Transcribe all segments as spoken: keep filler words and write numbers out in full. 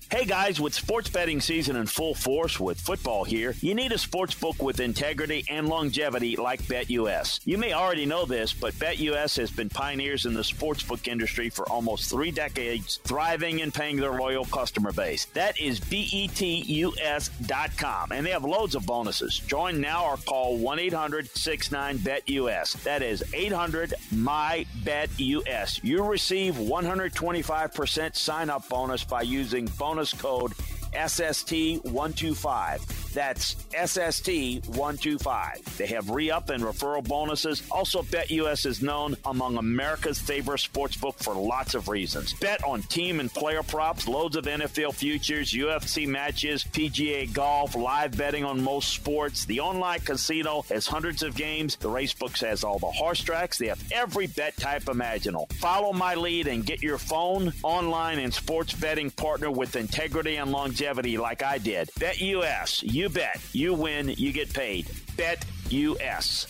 Hey guys, with sports betting season in full force with football here, you need a sports book with integrity and longevity like BetUS. You may already know this, but BetUS has been pioneers in the sportsbook industry for almost three decades, thriving and paying their loyal customer base. That is B E T U S dot com, and they have loads of bonuses. Join now or call one eight hundred six nine bet U S. That is eight hundred M Y B E T U S. You receive one hundred twenty-five percent sign-up bonus by using bonus code S S T one two five. That's S S T one two five. They have re-up and referral bonuses. Also, BetUS is known among America's favorite sportsbook for lots of reasons. Bet on team and player props, loads of N F L futures, U F C matches, P G A golf, live betting on most sports. The online casino has hundreds of games. The racebooks has all the horse tracks. They have every bet type imaginable. Follow my lead and get your phone, online, and sports betting partner with integrity and longevity like I did. BetUS. You bet. You win. You get paid. BetUS.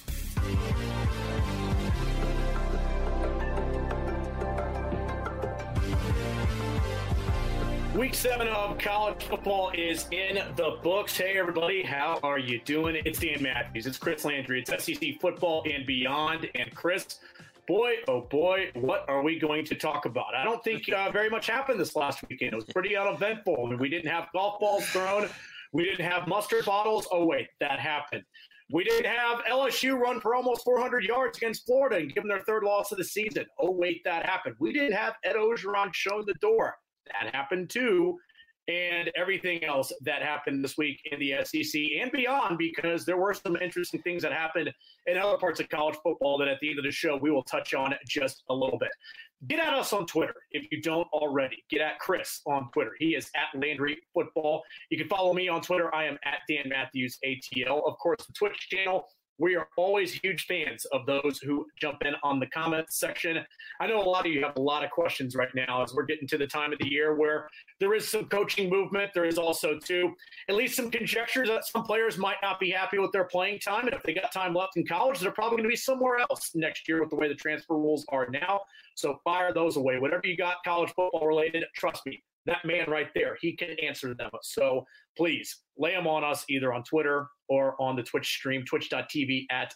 Week seven of college football is in the books. Hey, everybody. How are you doing? It's Dan Matthews. It's Chris Landry. It's S E C football and beyond. And Chris, boy, oh boy, what are we going to talk about? I don't think uh, very much happened this last weekend. It was pretty uneventful. I mean, we didn't have golf balls thrown. We didn't have mustard bottles. Oh, wait, that happened. We didn't have L S U run for almost four hundred yards against Florida and give them their third loss of the season. Oh, wait, that happened. We didn't have Ed Orgeron showing the door. That happened too. And everything else that happened this week in the S E C and beyond, because there were some interesting things that happened in other parts of college football that at the end of the show we will touch on just a little bit. Get at us on Twitter if you don't already. Get at Chris on Twitter. He is at Landry Football. You can follow me on Twitter. I am at Dan Matthews A T L. Of course, the Twitch channel. We are always huge fans of those who jump in on the comments section. I know a lot of you have a lot of questions right now as we're getting to the time of the year where there is some coaching movement. There is also, too, at least some conjectures that some players might not be happy with their playing time. And if they got time left in college, they're probably going to be somewhere else next year with the way the transfer rules are now. So fire those away. Whatever you got college football related, trust me, that man right there, he can answer them. So please lay them on us either on Twitter or on the Twitch stream, twitch.tv at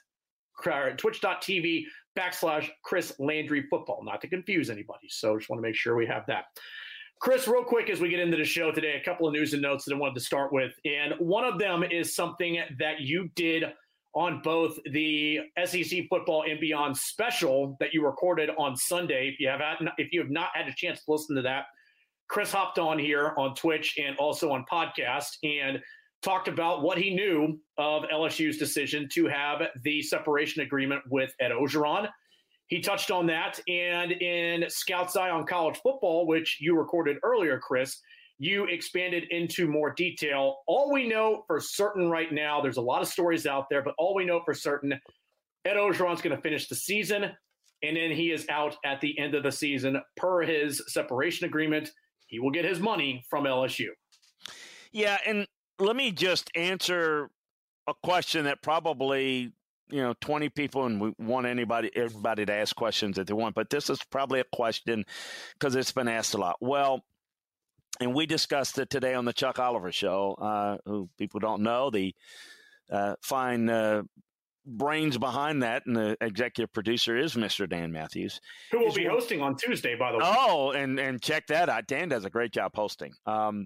twitch.tv backslash Chris Landry Football, not to confuse anybody. So just want to make sure we have that. Chris, real quick as we get into the show today, a couple of news and notes that I wanted to start with. And one of them is something that you did on both the S E C football and beyond special that you recorded on Sunday. If you have had, if you have not had a chance to listen to that, Chris hopped on here on Twitch and also on podcast and talked about what he knew of L S U's decision to have the separation agreement with Ed Orgeron. He touched on that, and in Scout's Eye on College Football, which you recorded earlier, Chris, you expanded into more detail. All we know for certain right now, there's a lot of stories out there, but all we know for certain, Ed Orgeron's going to finish the season, and then he is out at the end of the season per his separation agreement. He will get his money from L S U. Yeah, and let me just answer a question that probably, you know, twenty people, and we want anybody, everybody to ask questions that they want, but this is probably a question because it's been asked a lot. Well, and we discussed it today on the Chuck Oliver Show, uh, who people don't know, the uh, fine uh, brains behind that, and the executive producer is Mister Dan Matthews. Who will is, be hosting on Tuesday, by the way. Oh, and, and check that out. Dan does a great job hosting. Um,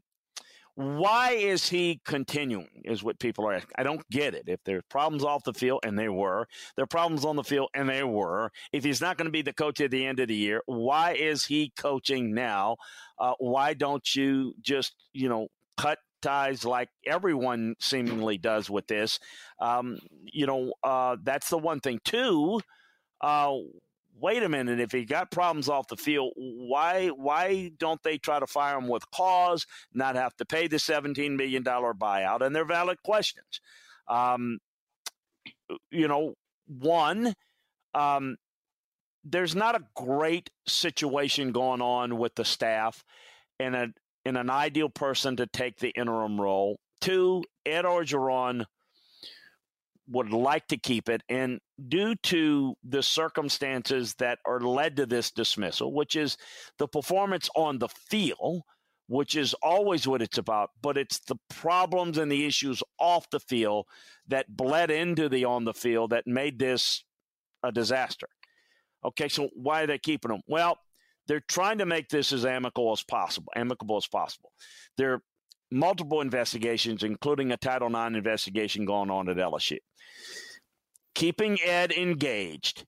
why is he continuing is what people are asking. I don't get it. If there's problems off the field, and there were, there are problems on the field, and there were. If he's not going to be the coach at the end of the year, why is he coaching now? Uh, why don't you just, you know, cut ties like everyone seemingly does with this? Um, you know, uh, that's the one thing. Two, uh, wait a minute, if he got problems off the field, why why don't they try to fire him with cause, not have to pay the seventeen million dollars buyout? And they're valid questions. Um, you know, one, um, there's not a great situation going on with the staff and a, and an ideal person to take the interim role. Two, Ed Orgeron would like to keep it, and due to the circumstances that are led to this dismissal, which is the performance on the field, which is always what it's about, but it's the problems and the issues off the field that bled into the on the field that made this a disaster. Okay, so why are they keeping them? Well, they're trying to make this as amicable as possible, amicable as possible. There are multiple investigations, including a Title nine investigation going on at L S U. Keeping Ed engaged,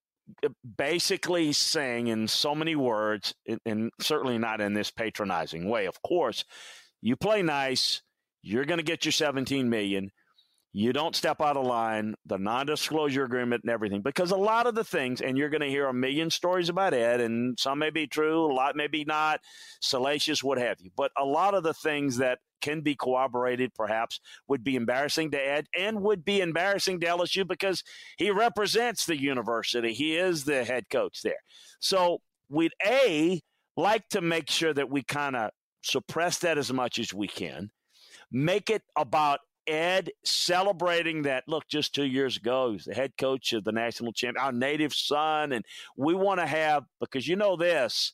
basically saying in so many words, and certainly not in this patronizing way, of course, you play nice, you're going to get your seventeen million dollars. You don't step out of line, the non-disclosure agreement and everything, because a lot of the things, and you're going to hear a million stories about Ed, and some may be true, a lot may be not, salacious, what have you. But a lot of the things that can be corroborated, perhaps, would be embarrassing to Ed and would be embarrassing to L S U because he represents the university. He is the head coach there. So we'd, A, like to make sure that we kind of suppress that as much as we can, make it about Ed celebrating that, look, just two years ago, he was the head coach of the national champion, our native son, and we want to have, because you know this,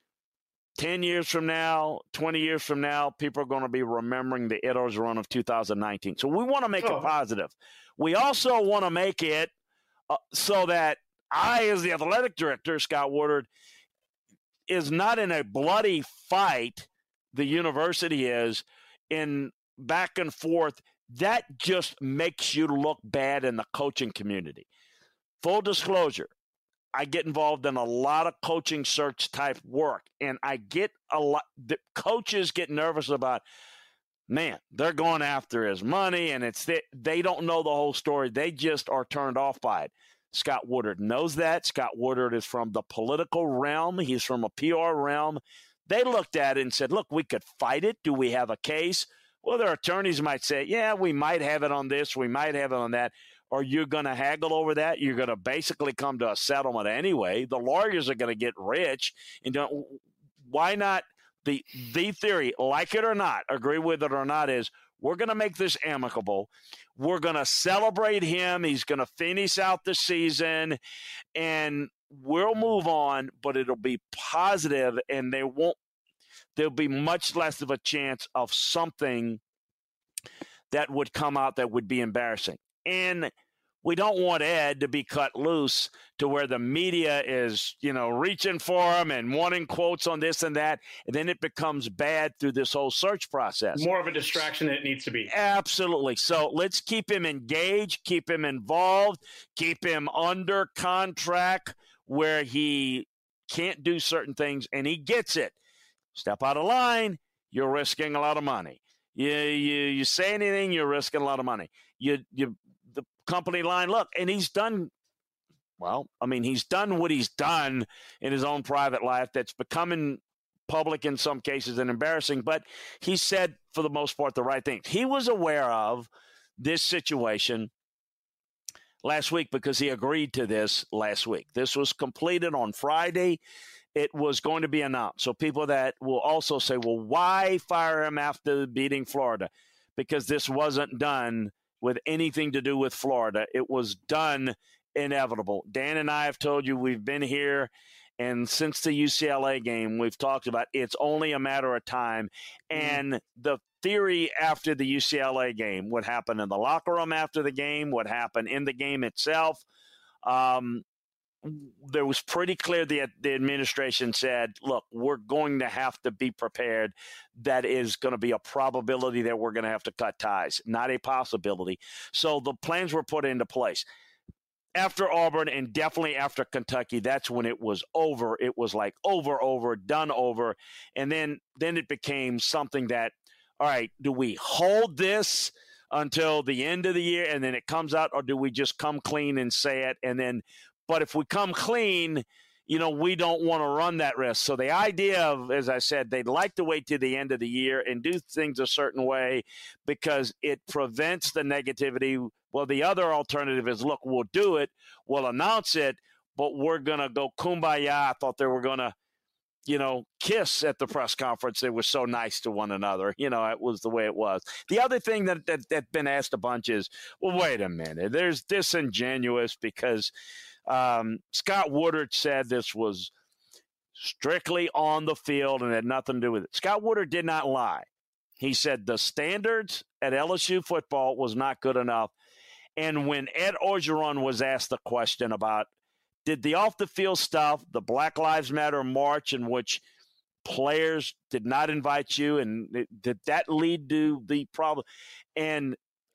ten years from now, twenty years from now, people are going to be remembering the Edo's run of two thousand nineteen. So we want to make oh. it positive. We also want to make it uh, so that I, as the athletic director, Scott Woodward, is not in a bloody fight, the university is, in back and forth. That just makes you look bad in the coaching community. Full disclosure, I get involved in a lot of coaching search type work, and I get a lot, the coaches get nervous about, man, they're going after his money, and it's they, they don't know the whole story. They just are turned off by it. Scott Woodward knows that. Scott Woodward is from the political realm. He's from a P R realm. They looked at it and said, look, we could fight it. Do we have a case? Well, their attorneys might say, yeah, we might have it on this, we might have it on that. Or you're going to haggle over that. You're going to basically come to a settlement anyway. The lawyers are going to get rich. And don't, why not? The, the theory, like it or not, agree with it or not, is we're going to make this amicable. We're going to celebrate him. He's going to finish out the season, and we'll move on, but it'll be positive, and they won't. There'll be much less of a chance of something that would come out that would be embarrassing. And we don't want Ed to be cut loose to where the media is, you know, reaching for him and wanting quotes on this and that. And then it becomes bad through this whole search process. More of a distraction than it needs to be. Absolutely. So let's keep him engaged, keep him involved, keep him under contract where he can't do certain things, and he gets it. Step out of line, you're risking a lot of money. You you you say anything, you're risking a lot of money. You you the company line, look, and he's done well, I mean, he's done what he's done in his own private life that's becoming public in some cases and embarrassing, but he said for the most part the right thing. He was aware of this situation last week because he agreed to this last week. This was completed on Friday. It was going to be announced. So people that will also say, well, why fire him after beating Florida? Because this wasn't done with anything to do with Florida. It was done inevitable. Dan and I have told you we've been here, and since the U C L A game, we've talked about it's only a matter of time. And mm. the theory after the U C L A game, what happened in the locker room after the game, what happened in the game itself, um, there was pretty clear the, the administration said, look, we're going to have to be prepared. That is going to be a probability that we're going to have to cut ties, not a possibility. So the plans were put into place. After Auburn and definitely after Kentucky, that's when it was over. It was like over, over, done over. And then, then it became something that, all right, do we hold this until the end of the year and then it comes out, or do we just come clean and say it and then – but if we come clean, you know, we don't want to run that risk. So the idea of, as I said, they'd like to wait to the end of the year and do things a certain way because it prevents the negativity. Well, the other alternative is, look, we'll do it, we'll announce it, but we're going to go kumbaya. I thought they were going to, you know, kiss at the press conference. They were so nice to one another. You know, it was the way it was. The other thing that that that's been asked a bunch is, well, wait a minute. There's disingenuous because – Um, Scott Woodward said this was strictly on the field and had nothing to do with it. Scott Woodard did not lie. He said the standards at L S U football was not good enough. And when Ed Orgeron was asked the question about, did the off-the-field stuff, the Black Lives Matter march in which players did not invite you, and it, did that lead to the problem and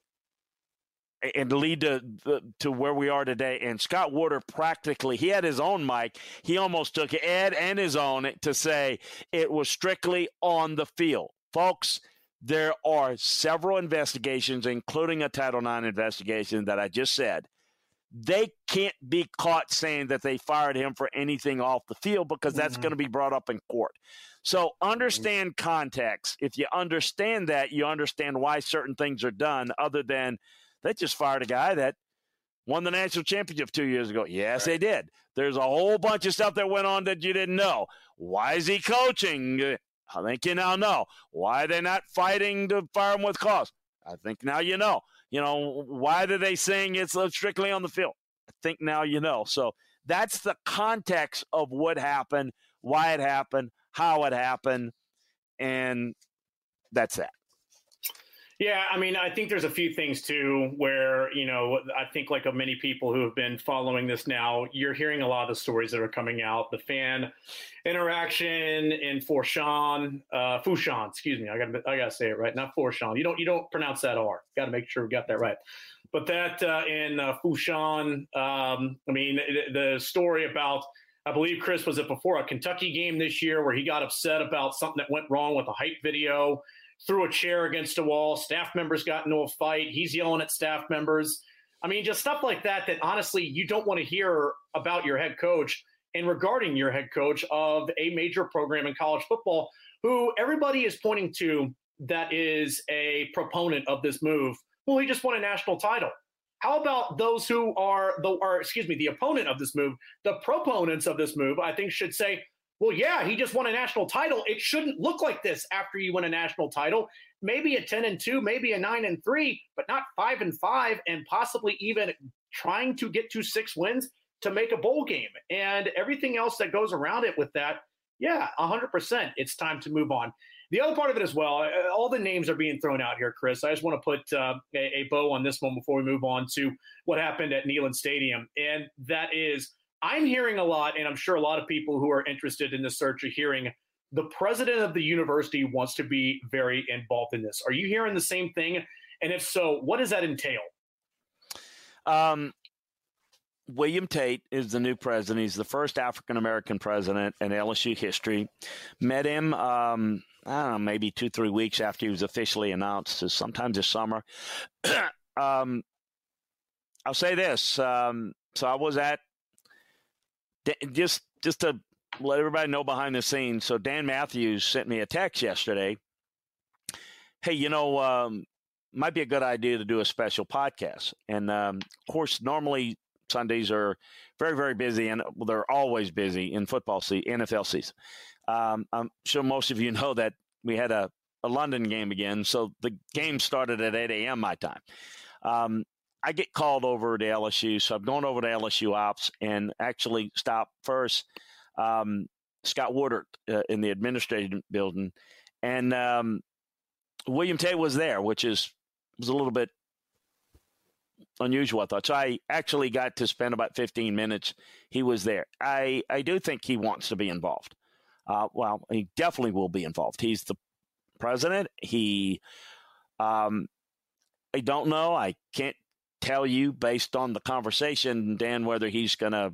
and lead to to where we are today? And Scott Woodard practically, he had his own mic. He almost took Ed and his own to say it was strictly on the field. Folks, there are several investigations, including a Title nine investigation that I just said. They can't be caught saying that they fired him for anything off the field because that's mm-hmm. going to be brought up in court. So understand context. If you understand that, you understand why certain things are done other than they just fired a guy that won the national championship two years ago. Yes, right. They did. There's a whole bunch of stuff that went on that you didn't know. Why is he coaching? I think you now know. Why are they not fighting to fire him with cause? I think now you know. You know, why are they saying it's strictly on the field? I think now you know. So that's the context of what happened, why it happened, how it happened, and that's that. Yeah, I mean, I think there's a few things, too, where, you know, I think like of many people who have been following this now, you're hearing a lot of the stories that are coming out. The fan interaction in Foshan, uh, Foshan, excuse me, I got I got to say it right, not Foshan. You don't you don't pronounce that R. Got to make sure we got that right. But that uh, in uh, Foshan, um, I mean, the, the story about, I believe Chris was it before a Kentucky game this year where he got upset about something that went wrong with a hype video. Threw a chair against a wall. Staff members got into a fight. He's yelling at staff members. I mean, just stuff like that, that honestly you don't want to hear about your head coach and regarding your head coach of a major program in college football, who everybody is pointing to that is a proponent of this move. Well, he just won a national title. How about those who are, the, or excuse me, the opponent of this move? The proponents of this move, I think, should say, well, yeah, he just won a national title. It shouldn't look like this after you win a national title. Maybe a ten and two, maybe a nine and three, but not five and five, and possibly even trying to get to six wins to make a bowl game. And everything else that goes around it with that, yeah, one hundred percent. It's time to move on. The other part of it as well, all the names are being thrown out here, Chris. I just want to put uh, a, a bow on this one before we move on to what happened at Neyland Stadium. And that is, I'm hearing a lot, and I'm sure a lot of people who are interested in this search are hearing, the president of the university wants to be very involved in this. Are you hearing the same thing? And if so, what does that entail? Um, William Tate is the new president. He's the first African-American president in L S U history. Met him, um, I don't know, maybe two, three weeks after he was officially announced, so sometime this summer. um, I'll say this. Um, so I was at, just just to let everybody know behind the scenes. So Dan Matthews sent me a text yesterday. Hey, you know, um, might be a good idea to do a special podcast. And, um, of course, normally Sundays are very, very busy, and well, they're always busy in football season, N F L season. Um, I'm sure most of you know that we had a, a London game again, so the game started at eight a.m. my time. Um, I get called over to L S U, so I'm going over to L S U Ops and actually stop first um, Scott Woodard uh, in the administrative building. And um, William Tate was there, which is was a little bit unusual, I thought. So I actually got to spend about fifteen minutes. He was there. I, I do think he wants to be involved. Uh, well, he definitely will be involved. He's the president. He, um, I don't know. I can't tell you based on the conversation, Dan, whether he's going to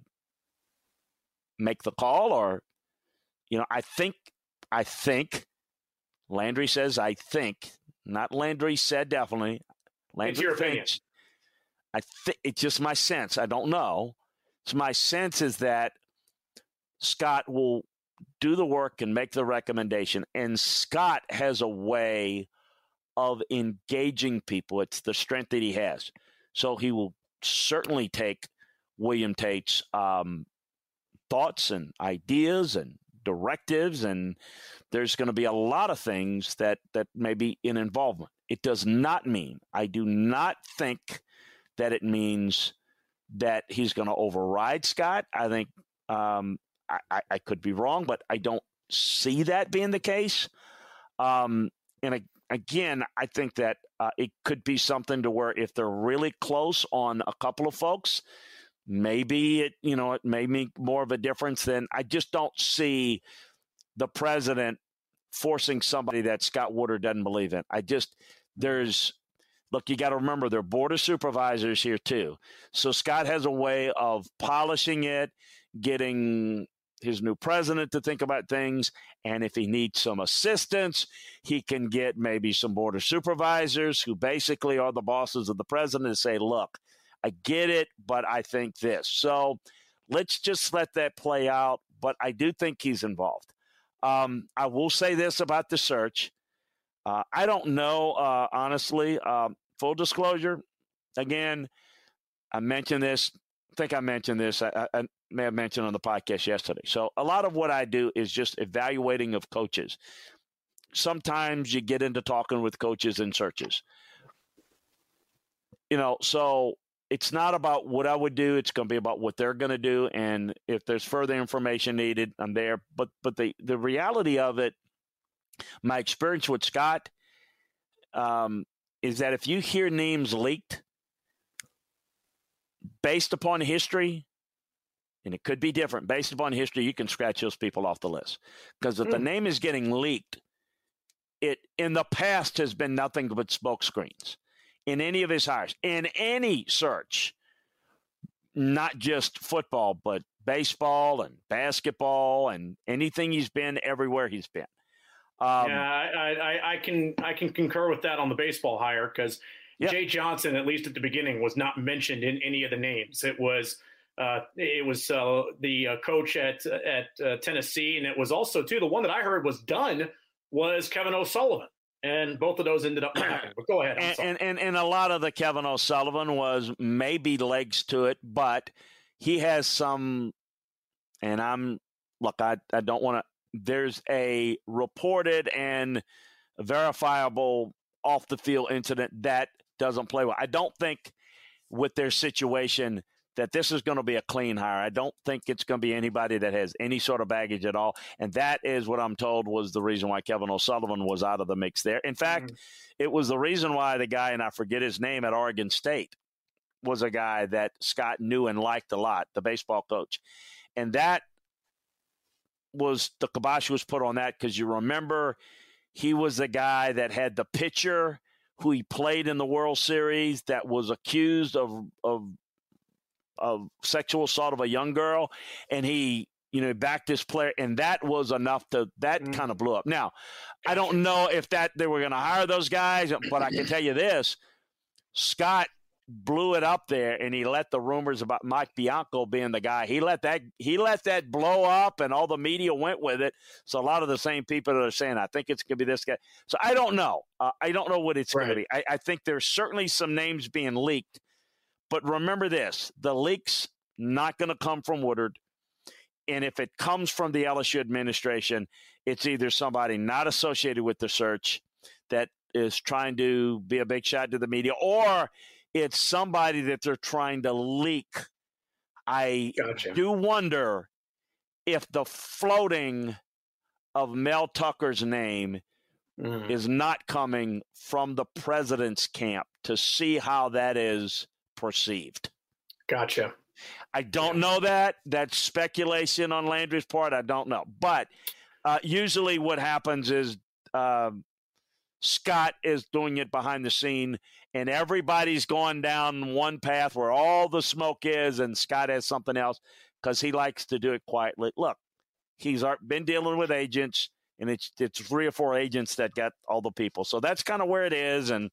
make the call or, you know, I think, I think Landry says, I think, not Landry said definitely. Landry it's your thinks, opinion. I think it's just my sense. I don't know. So my sense is that Scott will do the work and make the recommendation. And Scott has a way of engaging people. It's the strength that he has. So he will certainly take William Tate's um, thoughts and ideas and directives, and there's going to be a lot of things that, that may be in involvement. It does not mean, I do not think that it means that he's going to override Scott. I think um, I, I, I could be wrong, but I don't see that being the case. Um, and I, again, I think that uh, it could be something to where if they're really close on a couple of folks, maybe it, you know, it may make more of a difference. Than I just don't see the president forcing somebody that Scott Woodward doesn't believe in. I just, there's, look, you got to remember there are board of supervisors here too. So Scott has a way of polishing it, getting his new president to think about things. And if he needs some assistance, he can get maybe some board of supervisors who basically are the bosses of the president and say, look, I get it, but I think this. So let's just let that play out. But I do think he's involved. Um, I will say this about the search. Uh, I don't know, uh, honestly, um, full disclosure. Again, I mentioned this. I think I mentioned this. I, I may have mentioned on the podcast yesterday. So a lot of what I do is just evaluating of coaches. Sometimes you get into talking with coaches in searches. You know, so it's not about what I would do. It's going to be about what they're going to do. And if there's further information needed, I'm there. But but the, the reality of it, my experience with Scott, um, is that if you hear names leaked based upon history, and it could be different, based upon history, you can scratch those people off the list. Because if mm. the name is getting leaked, it in the past has been nothing but smoke screens in any of his hires, in any search, not just football, but baseball and basketball and anything he's been, everywhere he's been. Um, yeah, I, I, I can I can concur with that on the baseball hire because yep. Jay Johnson, at least at the beginning, was not mentioned in any of the names. It was uh, it was uh, the uh, coach at at uh, Tennessee, and it was also too the one that I heard was done was Kevin O'Sullivan, and both of those ended up happening. But go ahead. And, and and and a lot of the Kevin O'Sullivan was maybe legs to it, but he has some. And I'm look, I I don't want to. There's a reported and verifiable off the field incident that doesn't play well. I don't think with their situation that this is going to be a clean hire. I don't think it's going to be anybody that has any sort of baggage at all. And that is what I'm told was the reason why Kevin O'Sullivan was out of the mix there. In fact, mm-hmm. it was the reason why the guy, and I forget his name, at Oregon State was a guy that Scott knew and liked a lot, the baseball coach. And that was the kibosh was put on that because you remember he was the guy that had the pitcher who he played in the World Series that was accused of of of sexual assault of a young girl, and he you know backed this player, and that was enough to that mm. kind of blew up. Now, I don't know if that they were going to hire those guys, but I can tell you this: Scott blew it up there, and he let the rumors about Mike Bianco being the guy. He let that he let that blow up, and all the media went with it. So a lot of the same people that are saying, I think it's going to be this guy. So I don't know. Uh, I don't know what it's right. going to be. I, I think there's certainly some names being leaked. But remember this, the leak's not going to come from Woodward. And if it comes from the L S U administration, it's either somebody not associated with the search that is trying to be a big shot to the media, or it's somebody that they're trying to leak. I gotcha. do wonder if the floating of Mel Tucker's name mm. is not coming from the president's camp to see how that is perceived. Gotcha. I don't yeah. know that. That's speculation on Landry's part. I don't know. But uh, usually what happens is uh, Scott is doing it behind the scene, and everybody's going down one path where all the smoke is, and Scott has something else because he likes to do it quietly. Look, he's been dealing with agents, and it's it's three or four agents that got all the people. So that's kind of where it is. And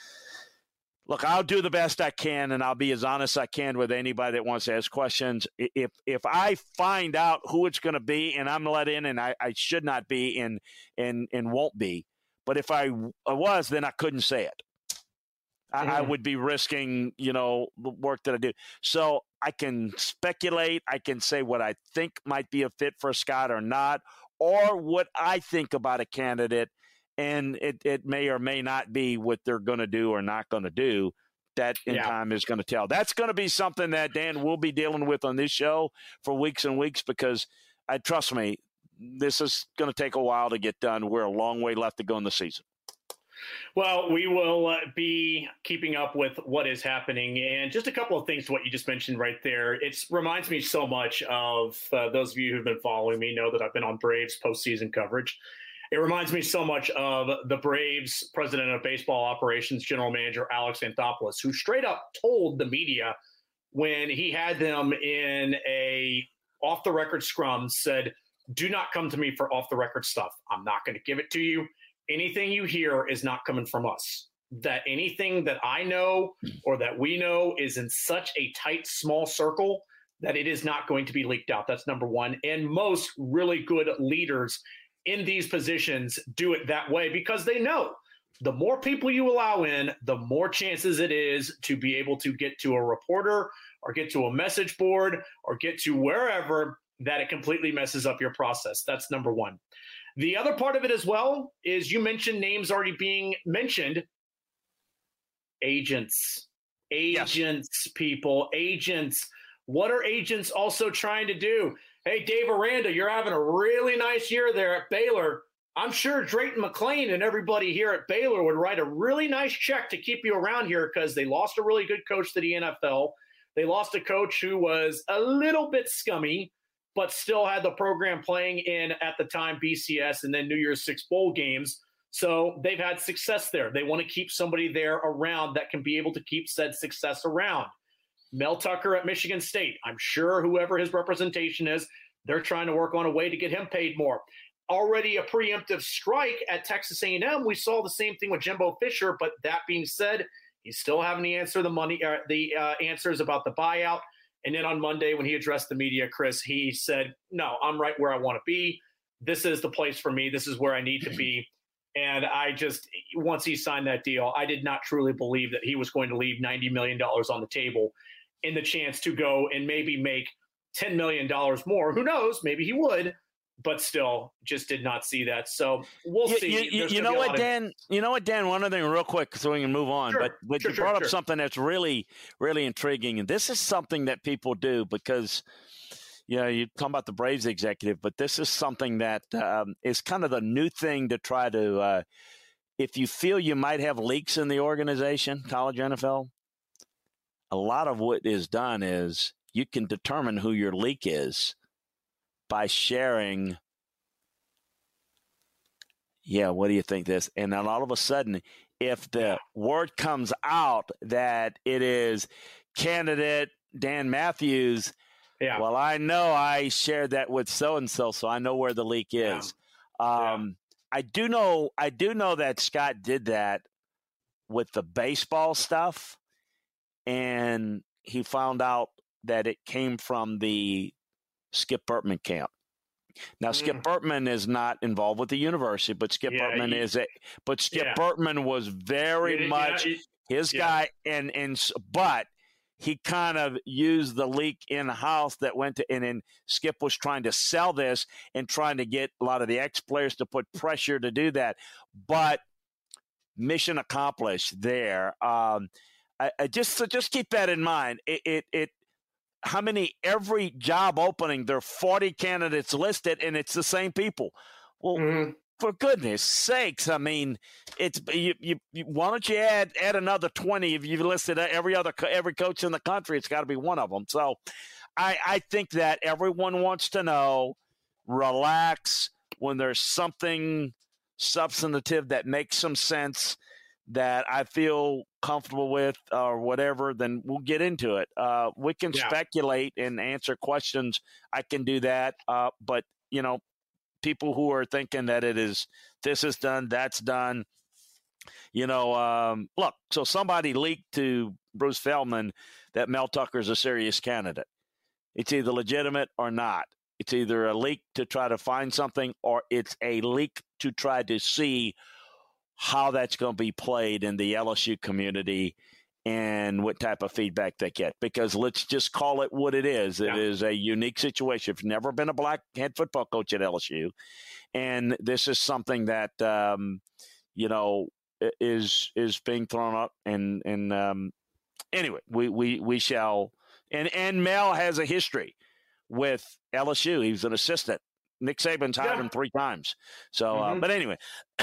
look, I'll do the best I can, and I'll be as honest as I can with anybody that wants to ask questions. If if I find out who it's going to be, and I'm let in, and I, I should not be, and and and won't be, but if I, I was, then I couldn't say it. I, yeah. I would be risking, you know, the work that I do. So I can speculate. I can say what I think might be a fit for Scott or not, or what I think about a candidate. And it, it may or may not be what they're going to do or not going to do. That in yeah. time is going to tell. That's going to be something that, Dan, we'll be dealing with on this show for weeks and weeks because I trust me, this is going to take a while to get done. We're a long way left to go in the season. Well, we will uh, be keeping up with what is happening. And just a couple of things to what you just mentioned right there. It reminds me so much of uh, those of you who've been following me know that I've been on Braves postseason coverage. It reminds me so much of the Braves president of baseball operations, general manager Alex Anthopoulos, who straight up told the media when he had them in a off-the-record scrum, said, do not come to me for off-the-record stuff. I'm not going to give it to you. Anything you hear is not coming from us. That anything that I know or that we know is in such a tight, small circle that it is not going to be leaked out. That's number one. And most really good leaders in these positions do it that way because they know the more people you allow in, the more chances it is to be able to get to a reporter or get to a message board or get to wherever that it completely messes up your process. That's number one. The other part of it as well is you mentioned names already being mentioned. Agents, agents, yes. people, agents. What are agents also trying to do? Hey, Dave Aranda, you're having a really nice year there at Baylor. I'm sure Drayton McClain and everybody here at Baylor would write a really nice check to keep you around here because they lost a really good coach to the N F L. They lost a coach who was a little bit scummy, but still had the program playing in, at the time, B C S and then New Year's Six bowl games. So they've had success there. They want to keep somebody there around that can be able to keep said success around. Mel Tucker at Michigan State. I'm sure whoever his representation is, they're trying to work on a way to get him paid more. Already a preemptive strike at Texas A and M. We saw the same thing with Jimbo Fisher, but that being said, he's still having to answer the money, uh, the uh, answers about the buyout. And then on Monday, when he addressed the media, Chris, he said, no, I'm right where I want to be. This is the place for me. This is where I need to be. And I just, once he signed that deal, I did not truly believe that he was going to leave ninety million dollars on the table in the chance to go and maybe make ten million dollars more. Who knows? Maybe he would, but still just did not see that. So we'll you, see. You, you know what, Dan? Of... You know what, Dan? One other thing real quick so we can move on. Sure, but but sure, you brought sure, up sure. something that's really, really intriguing. And this is something that people do because, you know, you talk about the Braves executive, but this is something that um, is kind of the new thing to try to, uh, if you feel you might have leaks in the organization, college N F L, a lot of what is done is you can determine who your leak is by sharing. Yeah, what do you think this? And then all of a sudden, if the word comes out that it is candidate Dan Matthews, yeah. well, I know I shared that with so-and-so, so I know where the leak is. Yeah. Um, yeah. I do know I do know that Scott did that with the baseball stuff, and he found out that it came from the Skip Bertman camp. Now, Skip mm. Bertman is not involved with the university, but Skip yeah, Bertman he, is a. But Skip yeah. Bertman was very yeah, much yeah, his yeah. guy, and and but he kind of used the leak in the house that went to, and then Skip was trying to sell this and trying to get a lot of the ex-players to put pressure to do that. But mission accomplished there. Um, I, I just so just keep that in mind. It, it it. How many every job opening, there are forty candidates listed, and it's the same people. Well, mm-hmm. for goodness sakes, I mean, it's you, you, you. Why don't you add add another twenty? If you've listed every other every coach in the country, it's got to be one of them. So, I I think that everyone wants to know. Relax when there's something substantive that makes some sense that I feel comfortable with or whatever, then we'll get into it. Uh, we can yeah. speculate and answer questions. I can do that. Uh, but, you know, people who are thinking that it is, this is done, that's done, you know, um, look, so somebody leaked to Bruce Feldman that Mel Tucker is a serious candidate. It's either legitimate or not. It's either a leak to try to find something or it's a leak to try to see how that's going to be played in the L S U community and what type of feedback they get. Because let's just call it what it is. It yeah. is a unique situation. If you've never been a black head football coach at L S U, and this is something that, um, you know, is is being thrown up. And, and um, anyway, we, we, we shall – and and Mel has a history with L S U. He was an assistant. Nick Saban's hired yeah. him three times. So, mm-hmm. uh, but anyway,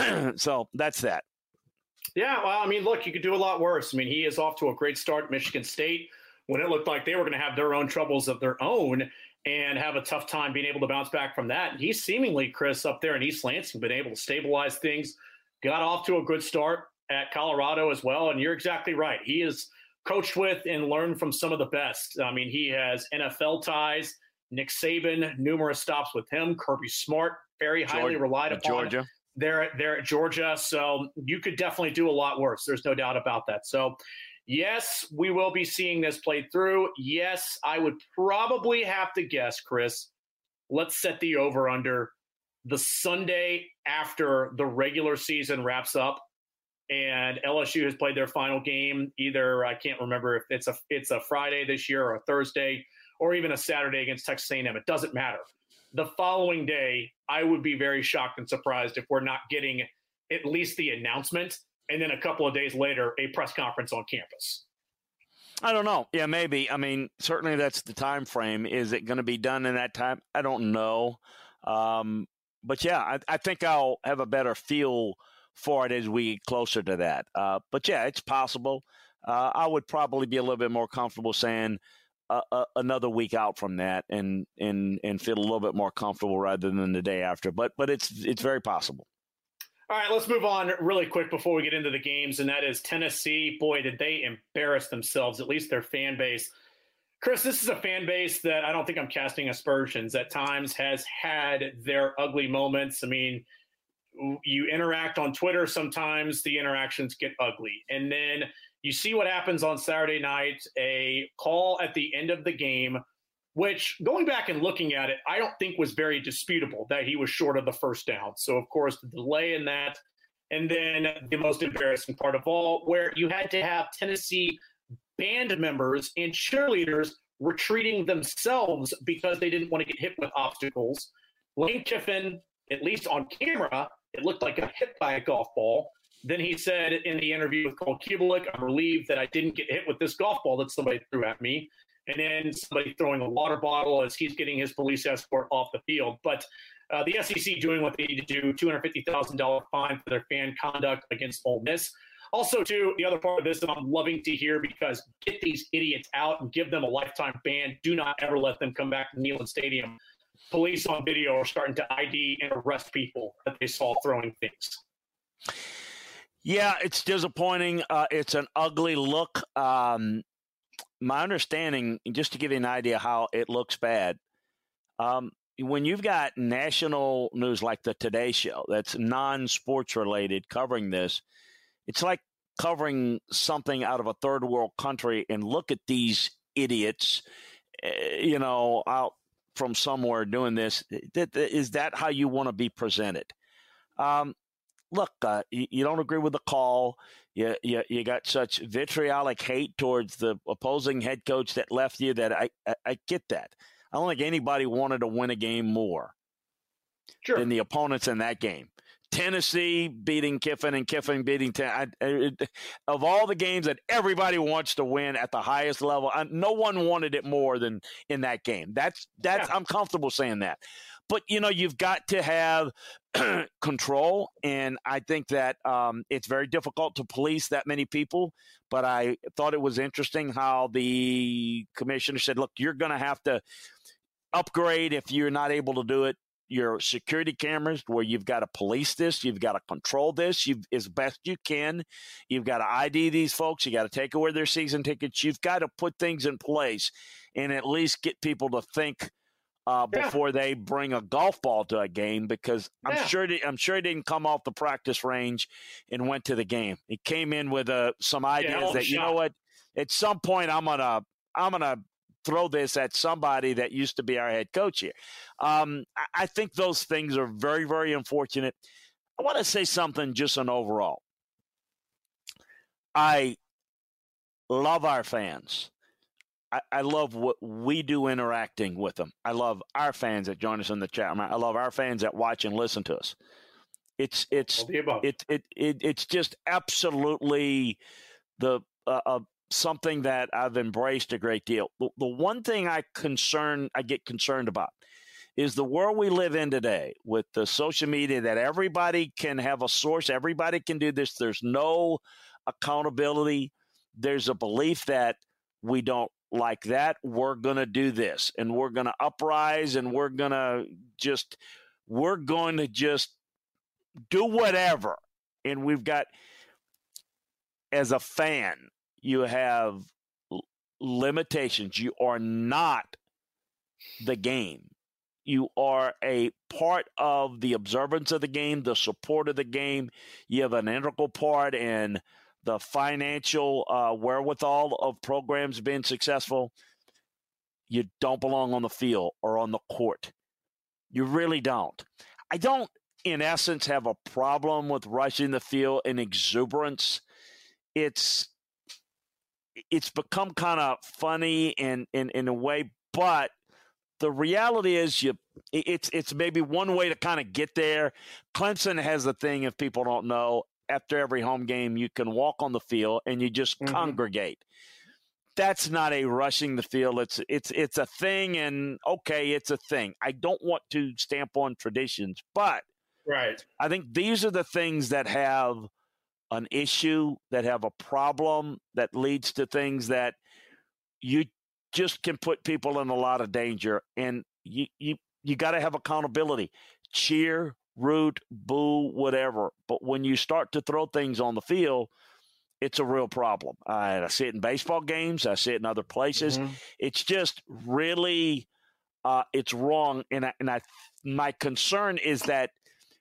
so that's that. Yeah, well, I mean, look, you could do a lot worse. I mean, he is off to a great start at Michigan State when it looked like they were going to have their own troubles of their own and have a tough time being able to bounce back from that. And he's seemingly, Chris, up there in East Lansing, been able to stabilize things, got off to a good start at Colorado as well. And you're exactly right. He is coached with and learned from some of the best. I mean, he has N F L ties. Nick Saban, numerous stops with him. Kirby Smart, very highly Georgia, relied upon. Georgia. They're, they're at Georgia. So you could definitely do a lot worse. There's no doubt about that. So, yes, we will be seeing this played through. Yes, I would probably have to guess, Chris, let's set the over-under the Sunday after the regular season wraps up and L S U has played their final game. Either, I can't remember if it's a it's a Friday this year or a Thursday or even a Saturday against Texas A and M. It doesn't matter. The following day, I would be very shocked and surprised if we're not getting at least the announcement and then a couple of days later, a press conference on campus. I don't know. Yeah, maybe. I mean, certainly that's the time frame. Is it going to be done in that time? I don't know. Um, but, yeah, I, I think I'll have a better feel for it as we get closer to that. Uh, but, yeah, it's possible. Uh, I would probably be a little bit more comfortable saying uh, uh, another week out from that and, and and feel a little bit more comfortable rather than the day after. But but it's it's very possible. All right, let's move on really quick before we get into the games, and that is Tennessee. Boy, did they embarrass themselves, at least their fan base. Chris, this is a fan base that I don't think I'm casting aspersions. At times has had their ugly moments. I mean, you interact on Twitter, sometimes the interactions get ugly. And then you see what happens on Saturday night, a call at the end of the game, which, going back and looking at it, I don't think was very disputable that he was short of the first down. So, of course, the delay in that. And then the most embarrassing part of all, where you had to have Tennessee band members and cheerleaders retreating themselves because they didn't want to get hit with obstacles. Lane Kiffin, at least on camera, it looked like got hit by a golf ball. Then he said in the interview with Cole Kubelik, I'm relieved that I didn't get hit with this golf ball that somebody threw at me. And then somebody throwing a water bottle as he's getting his police escort off the field. But uh, the S E C doing what they need to do, two hundred fifty thousand dollars fine for their fan conduct against Ole Miss. Also, too, the other part of this that I'm loving to hear, because get these idiots out and give them a lifetime ban. Do not ever let them come back to Neyland Stadium. Police on video are starting to I D and arrest people that they saw throwing things. Yeah, it's disappointing. Uh, it's an ugly look. Um, my understanding, just to give you an idea how it looks bad, um, when you've got national news like the Today Show that's non-sports related covering this, it's like covering something out of a third world country and look at these idiots, uh, you know, out from somewhere doing this. Is that how you want to be presented? Um, look, uh, you, you don't agree with the call. You, you you got such vitriolic hate towards the opposing head coach that left you that I, I, I get that. I don't think anybody wanted to win a game more sure. than the opponents in that game. Tennessee beating Kiffin and Kiffin beating Tennessee. Of all the games that everybody wants to win at the highest level, I, no one wanted it more than in that game. That's that's yeah. I'm comfortable saying that. But, you know, you've got to have control, and I think that um, it's very difficult to police that many people. But I thought it was interesting how the commissioner said, look, you're going to have to upgrade if you're not able to do it. Your security cameras where you've got to police this, you've got to control this you've, as best you can. You've got to I D these folks. You got to take away their season tickets. You've got to put things in place and at least get people to think uh, before yeah. they bring a golf ball to a game, because I'm yeah. sure they, I'm sure he didn't come off the practice range and went to the game. He came in with uh, some ideas yeah, that, shot. you know what, at some point I'm gonna I'm gonna throw this at somebody that used to be our head coach here. Um, I, I think those things are very, very unfortunate. I want to say something just on overall. I love our fans. I, I love what we do interacting with them. I love our fans that join us in the chat. I love our fans that watch and listen to us. It's it's it, it it it's just absolutely the uh, uh, something that I've embraced a great deal. The, the one thing I concern, I get concerned about is the world we live in today with the social media that everybody can have a source. Everybody can do this. There's no accountability. There's a belief that we don't like that. We're going to do this and we're going to uprise and we're going to just, we're going to just do whatever. And we've got, as a fan, you have limitations. You are not the game. You are a part of the observance of the game, the support of the game. You have an integral part in the financial uh, wherewithal of programs being successful. You don't belong on the field or on the court. You really don't. I don't, in essence, have a problem with rushing the field and exuberance. It's it's become kind of funny in, in, in a way, but the reality is you it's it's maybe one way to kind of get there. Clemson has a thing, if people don't know, after every home game, you can walk on the field and you just mm-hmm. congregate. That's not a rushing the field. It's it's it's a thing, and okay, it's a thing. I don't want to stamp on traditions, but right. I think these are the things that have an issue, that have a problem, that leads to things that you just can put people in a lot of danger. And you you, you got to have accountability. Cheer, root, boo, whatever. But when you start to throw things on the field, it's a real problem. I, I see it in baseball games. I see it in other places. Mm-hmm. It's just really, uh, it's wrong. And I, and I, my concern is that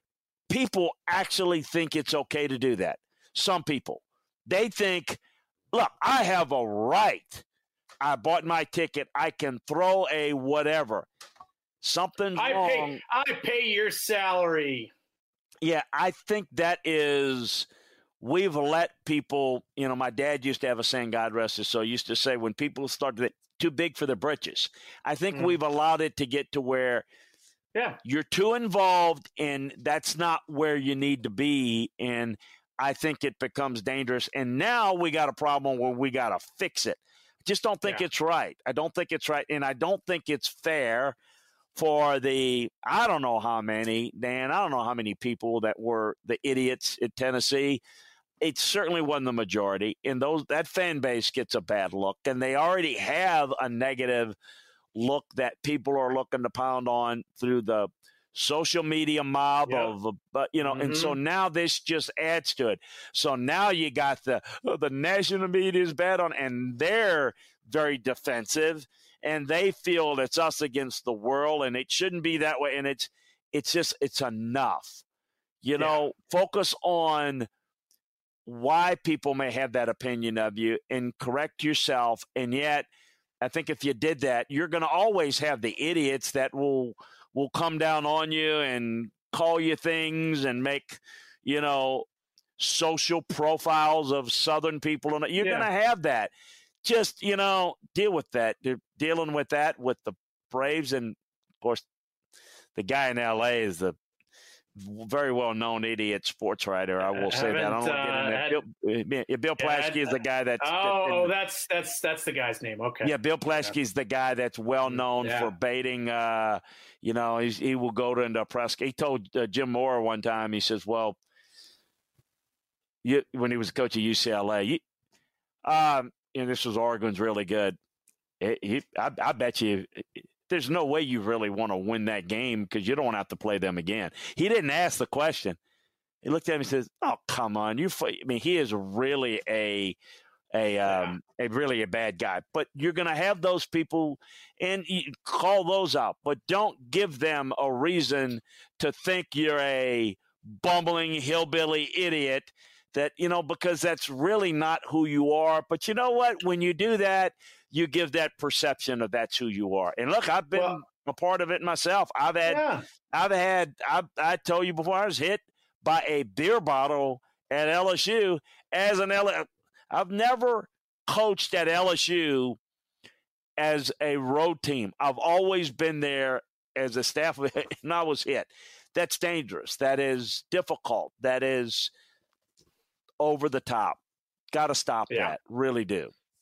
people actually think it's okay to do that. Some people, they think, look, I have a right. I bought my ticket. I can throw a whatever. Something's I wrong. Pay, I pay your salary. Yeah, I think that is, we've let people, you know, my dad used to have a saying, God rest his soul, used to say when people start to get too big for their britches. I think mm. we've allowed it to get to where yeah, you're too involved, and that's not where you need to be. And I think it becomes dangerous. And now we got a problem where we got to fix it. I just don't think yeah. it's right. I don't think it's right. And I don't think it's fair for the, I don't know how many, Dan, I don't know how many people that were the idiots at Tennessee. It certainly wasn't the majority. And those that fan base gets a bad look. And they already have a negative look that people are looking to pound on through the social media mob yep. of, but you know, mm-hmm. and so now this just adds to it. So now you got the oh, the national media is bad on, and they're very defensive, and they feel it's us against the world, and it shouldn't be that way. And it's it's just it's enough, you know. Yeah. Focus on why people may have that opinion of you, and correct yourself. And yet, I think if you did that, you're going to always have the idiots that will. will come down on you and call you things and make, you know, social profiles of Southern people. And you're yeah. going to have that. Just, you know, deal with that. They're dealing with that with the Braves. And, of course, the guy in L A is the very well-known idiot sports writer. I will say that. I don't want to get in there. Bill, Bill, Bill Plaschke is the guy that's. Oh, that, that's that's that's the guy's name. Okay. Yeah, Bill Plaschke is the guy that's well-known yeah. for baiting. Uh, you know, he's, he will go to into a press. He told uh, Jim Mora one time. He says, "Well, you, when he was coach of U C L A, you, um, and this was Oregon's really good. He, he I, I bet you." There's no way you really want to win that game because you don't want to have to play them again. He didn't ask the question. He looked at me and says, "Oh, come on, you." I mean, he is really a a um, a really a bad guy. But you're going to have those people, and you call those out. But don't give them a reason to think you're a bumbling hillbilly idiot. That, you know, because that's really not who you are. But you know what? When you do that, you give that perception of that's who you are. And look, I've been well, a part of it myself. I've had, yeah. I've had, I, I told you before, I was hit by a beer bottle at L S U as an L. I've never coached at L S U as a road team. I've always been there as a staff, and I was hit. That's dangerous. That is difficult. That is over the top. Got to stop yeah. that. Really do.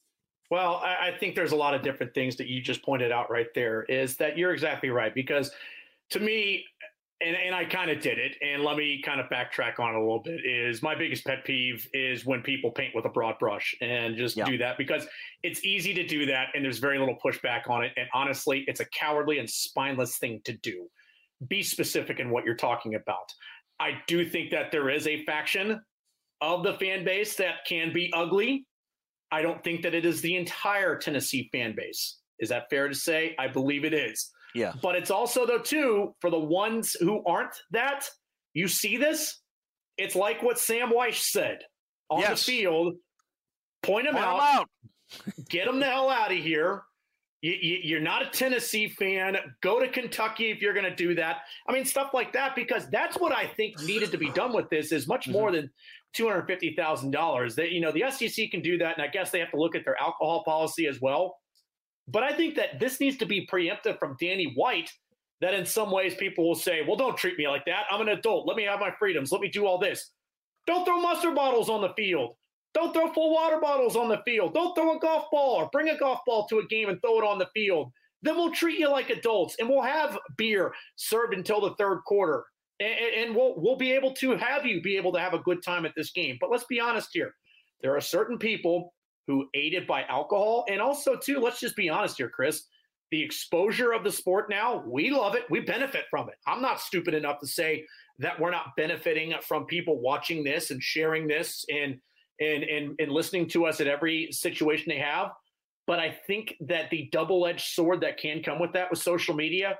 Well, I, I think there's a lot of different things that you just pointed out right there. Is that you're exactly right, because to me, and, and I kind of did it, and let me kind of backtrack on it a little bit, is my biggest pet peeve is when people paint with a broad brush and just Yeah. do that, because it's easy to do that and there's very little pushback on it. And honestly, it's a cowardly and spineless thing to do. Be specific in what you're talking about. I do think that there is a faction of the fan base that can be ugly. I don't think that it is the entire Tennessee fan base. Is that fair to say? I believe it is. Yeah. But it's also, though, too, for the ones who aren't that, you see this, it's like what Sam Weiss said on Yes. the field. Point them Point 'em out, out. get them the hell out of here. You, you, you're not a Tennessee fan. Go to Kentucky if you're going to do that. I mean, stuff like that, because that's what I think needed to be done with this is much more Mm-hmm. than two hundred fifty thousand dollars. That, you know, the S E C can do that, and I guess they have to look at their alcohol policy as well. But I think that this needs to be preemptive from Danny White, that in some ways people will say, well, don't treat me like that. I'm an adult. Let me have my freedoms. Let me do all this. Don't throw mustard bottles on the field. Don't throw full water bottles on the field. Don't throw a golf ball or bring a golf ball to a game and throw it on the field. Then we'll treat you like adults, and we'll have beer served until the third quarter. And, and we'll, we'll be able to have you be able to have a good time at this game. But let's be honest here. There are certain people who aided by alcohol. And also, too, let's just be honest here, Chris. The exposure of the sport now, we love it. We benefit from it. I'm not stupid enough to say that we're not benefiting from people watching this and sharing this and and and, and listening to us at every situation they have. But I think that the double-edged sword that can come with that with social media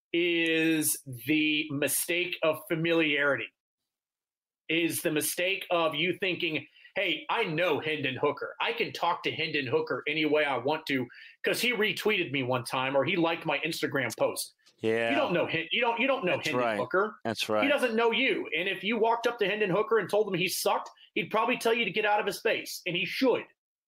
is the mistake of familiarity, is the mistake of you thinking, hey, I know Hendon Hooker. I can talk to Hendon Hooker any way I want to because he retweeted me one time or he liked my Instagram post. Yeah. You don't know him. You don't. You don't know That's Hendon right. Hooker. That's right. He doesn't know you. And if you walked up to Hendon Hooker and told him he sucked, he'd probably tell you to get out of his face, and he should.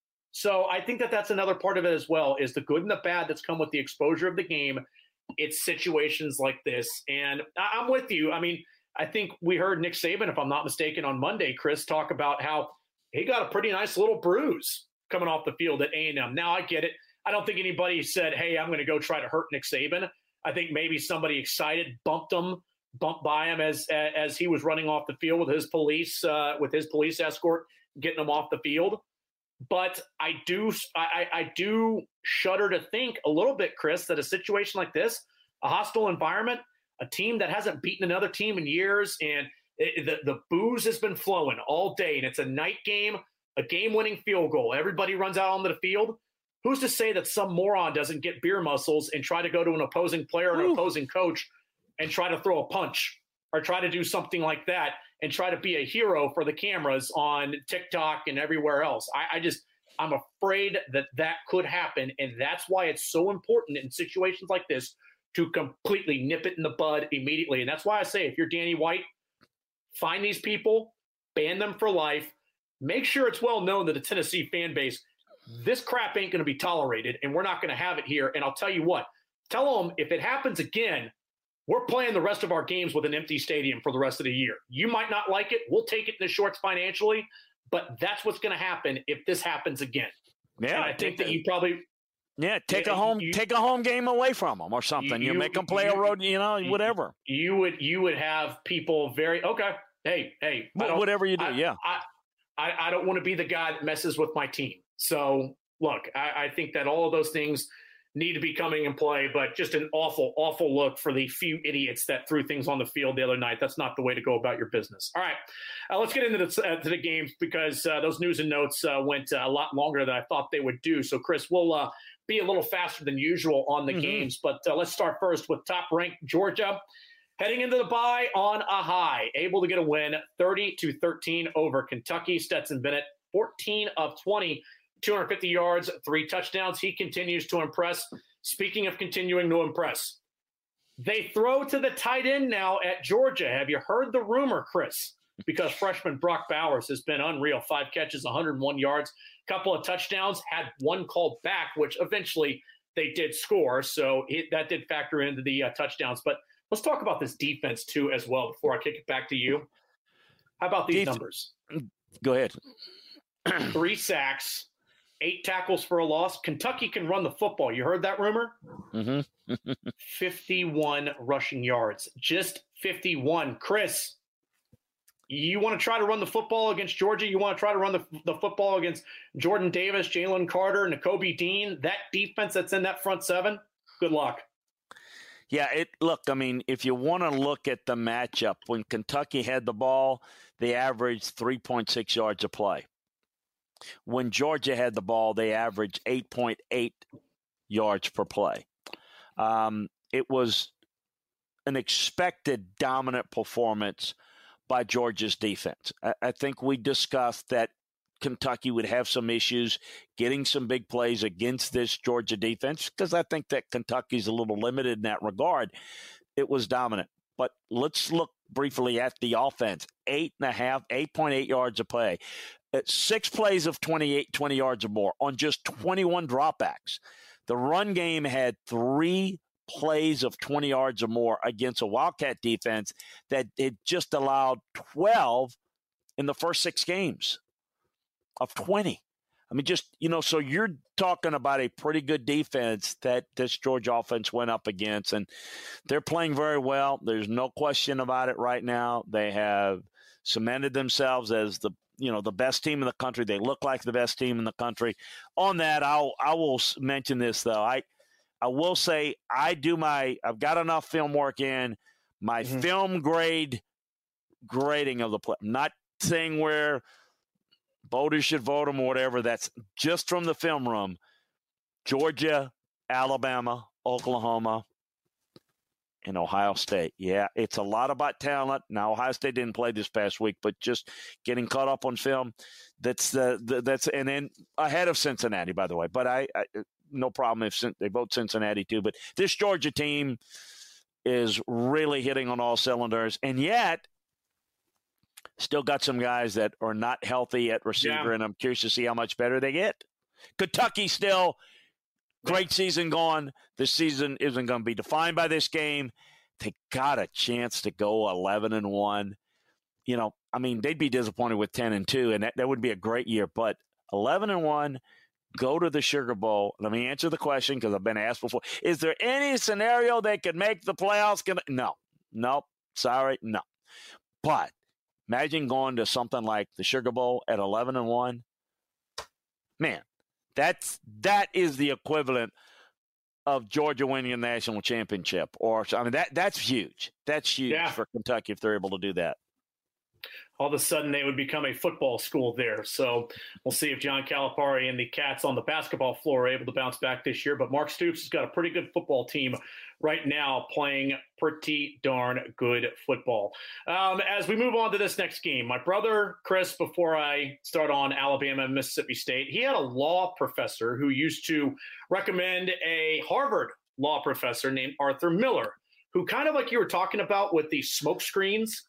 So I think that that's another part of it as well, is the good and the bad that's come with the exposure of the game. It's situations like this, and I- I'm with you. I mean, I think we heard Nick Saban, if I'm not mistaken, on Monday, Chris, talk about how he got a pretty nice little bruise coming off the field at A and M. Now, I get it. I don't think anybody said, hey, I'm going to go try to hurt Nick Saban. I think maybe somebody excited bumped him, bumped by him as as he was running off the field with his police uh, with his police escort, getting him off the field. But I do I, I do shudder to think a little bit, Chris, that a situation like this, a hostile environment, a team that hasn't beaten another team in years, and it, the the booze has been flowing all day, and it's a night game, a game-winning field goal. Everybody runs out onto the field. Who's to say that some moron doesn't get beer muscles and try to go to an opposing player or an Ooh. opposing coach and try to throw a punch or try to do something like that and try to be a hero for the cameras on TikTok and everywhere else? I, I just, I'm afraid that that could happen. And that's why it's so important in situations like this to completely nip it in the bud immediately. And that's why I say, if you're Danny White, find these people, ban them for life, make sure it's well known to the Tennessee fan base, this crap ain't going to be tolerated, and we're not going to have it here. And I'll tell you what, tell them if it happens again, we're playing the rest of our games with an empty stadium for the rest of the year. You might not like it. We'll take it in the shorts financially, but that's what's going to happen if this happens again. Yeah, and I think that a, you probably yeah take yeah, a home you, take a home game away from them or something. You, you make them play you, a road, you know, whatever. You would you would have people very okay. Hey, hey, whatever you do, I, yeah. I, I, I don't want to be the guy that messes with my team. So, look, I, I think that all of those things need to be coming in play, but just an awful, awful look for the few idiots that threw things on the field the other night. That's not the way to go about your business. All right, uh, let's get into the, uh, to the games because uh, those news and notes uh, went uh, a lot longer than I thought they would do. So, Chris, we'll uh, be a little faster than usual on the mm-hmm. games, but uh, let's start first with top-ranked Georgia. Heading into the bye on a high, able to get a win thirty to thirteen over Kentucky. Stetson Bennett, fourteen of twenty, two hundred fifty yards, three touchdowns. He continues to impress. Speaking of continuing to impress, they throw to the tight end now at Georgia. Have you heard the rumor, Chris? Because freshman Brock Bowers has been unreal. Five catches, one hundred one yards, couple of touchdowns, had one called back, which eventually they did score. So it, that did factor into the uh, touchdowns. But let's talk about this defense, too, as well, before I kick it back to you. How about these Def- numbers? Go ahead. Three sacks, eight tackles for a loss. Kentucky can run the football. You heard that rumor? Mm-hmm. fifty-one rushing yards. Just fifty-one. Chris, you want to try to run the football against Georgia? You want to try to run the, the football against Jordan Davis, Jalen Carter, Nakobe Dean? That defense that's in that front seven? Good luck. Yeah, it look, I mean, if you want to look at the matchup, when Kentucky had the ball, they averaged three point six yards a play. When Georgia had the ball, they averaged eight point eight yards per play. Um, it was an expected dominant performance by Georgia's defense. I, I think we discussed that Kentucky would have some issues getting some big plays against this Georgia defense because I think that Kentucky's a little limited in that regard. It was dominant. But let's look briefly at the offense. Eight and a half, eight point eight yards a play. At six plays of twenty-eight, twenty yards or more on just twenty-one dropbacks. The run game had three plays of twenty yards or more against a Wildcat defense that it just allowed twelve in the first six games of twenty. I mean, just, you know, so you're talking about a pretty good defense that this Georgia offense went up against, and they're playing very well. There's no question about it right now. They have cemented themselves as the, you know, the best team in the country. They look like the best team in the country. On that, I'll, I will mention this, though. I, I will say I do my – I've got enough film work in. My mm-hmm. film grade grading of the play. I'm not saying where – voters should vote them or whatever. That's just from the film room. Georgia, Alabama, Oklahoma, and Ohio State. Yeah, it's a lot about talent. Now, Ohio State didn't play this past week, but just getting caught up on film. That's the, the that's and then ahead of Cincinnati, by the way. But I, I no problem if they vote Cincinnati too. But this Georgia team is really hitting on all cylinders, and yet. Still got some guys that are not healthy at receiver, yeah. and I'm curious to see how much better they get. Kentucky still, great season gone. This season isn't going to be defined by this game. They got a chance to go eleven and one. You know, I mean, they'd be disappointed with ten and two, and that, that would be a great year. But eleven and one, go to the Sugar Bowl. Let me answer the question because I've been asked before. Is there any scenario they could make the playoffs? No. No. Sorry. No. But imagine going to something like the Sugar Bowl at eleven and one. Man, that's that is the equivalent of Georgia winning a national championship. Or I mean, that that's huge. That's huge yeah. for Kentucky if they're able to do that. All of a sudden, they would become a football school there. So we'll see if John Calipari and the Cats on the basketball floor are able to bounce back this year. But Mark Stoops has got a pretty good football team right now playing pretty darn good football. Um, as we move on to this next game, my brother, Chris, before I start on Alabama and Mississippi State, he had a law professor who used to recommend a Harvard law professor named Arthur Miller, who kind of like you were talking about with the smoke screens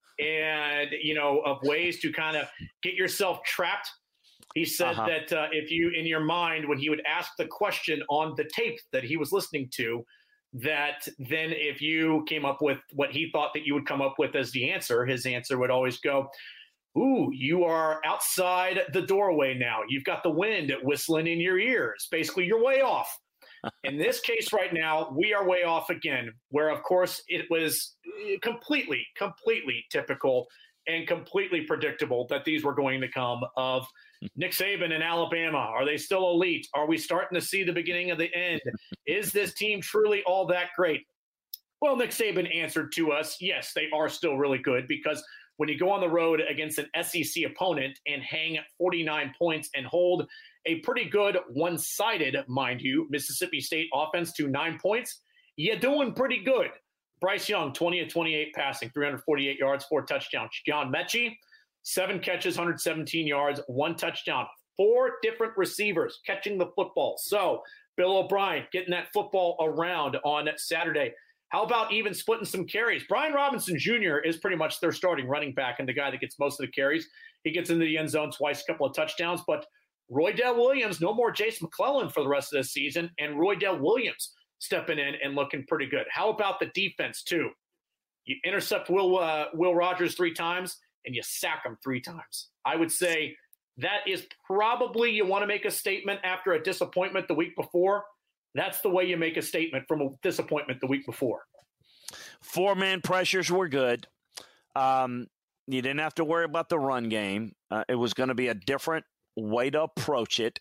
and, you know, of ways to kind of get yourself trapped. He said uh-huh. that uh, if you, in your mind, when he would ask the question on the tape that he was listening to, that then if you came up with what he thought that you would come up with as the answer, his answer would always go, ooh, you are outside the doorway now. You've got the wind whistling in your ears. Basically, you're way off. In this case right now, we are way off again, where, of course, it was completely, completely typical and completely predictable that these were going to come of Nick Saban in Alabama. Are they still elite? Are we starting to see the beginning of the end? Is this team truly all that great? Well, Nick Saban answered to us, yes, they are still really good, because when you go on the road against an S E C opponent and hang forty-nine points and hold a pretty good one-sided, mind you, Mississippi State offense to nine points, you're doing pretty good. Bryce Young, twenty of twenty-eight passing, three hundred forty-eight yards, four touchdowns. John Mechie, seven catches, one hundred seventeen yards, one touchdown. Four different receivers catching the football. So Bill O'Brien getting that football around on Saturday. How about even splitting some carries? Brian Robinson Junior is pretty much their starting running back and the guy that gets most of the carries. He gets into the end zone twice, a couple of touchdowns. But Roydell Williams, no more Jace McClellan for the rest of this season, and Roydell Williams stepping in and looking pretty good. How about the defense, too? You intercept Will uh, Will Rogers three times, and you sack him three times. I would say that is probably, you want to make a statement after a disappointment the week before. That's the way you make a statement from a disappointment the week before. Four-man pressures were good. Um, you didn't have to worry about the run game. Uh, it was going to be a different way to approach it.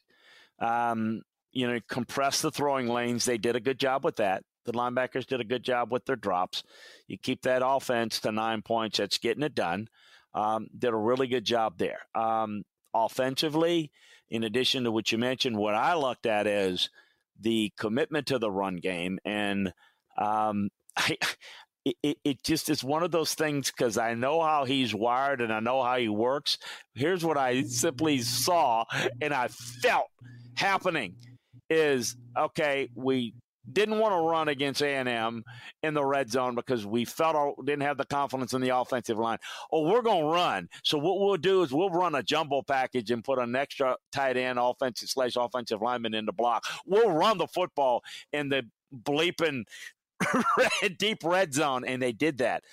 Um, you know, compress the throwing lanes. They did a good job with that. The linebackers did a good job with their drops. You keep that offense to nine points. That's getting it done. Um, did a really good job there. Um, offensively, in addition to what you mentioned, what I looked at is the commitment to the run game. And um, I, it, it just is one of those things because I know how he's wired and I know how he works. Here's what I simply saw and I felt happening is, okay, we didn't want to run against A and M in the red zone because we felt our, didn't have the confidence in the offensive line. Oh, we're going to run. So what we'll do is we'll run a jumbo package and put an extra tight end offensive slash offensive lineman in the block. We'll run the football in the bleeping red, deep red zone, and they did that.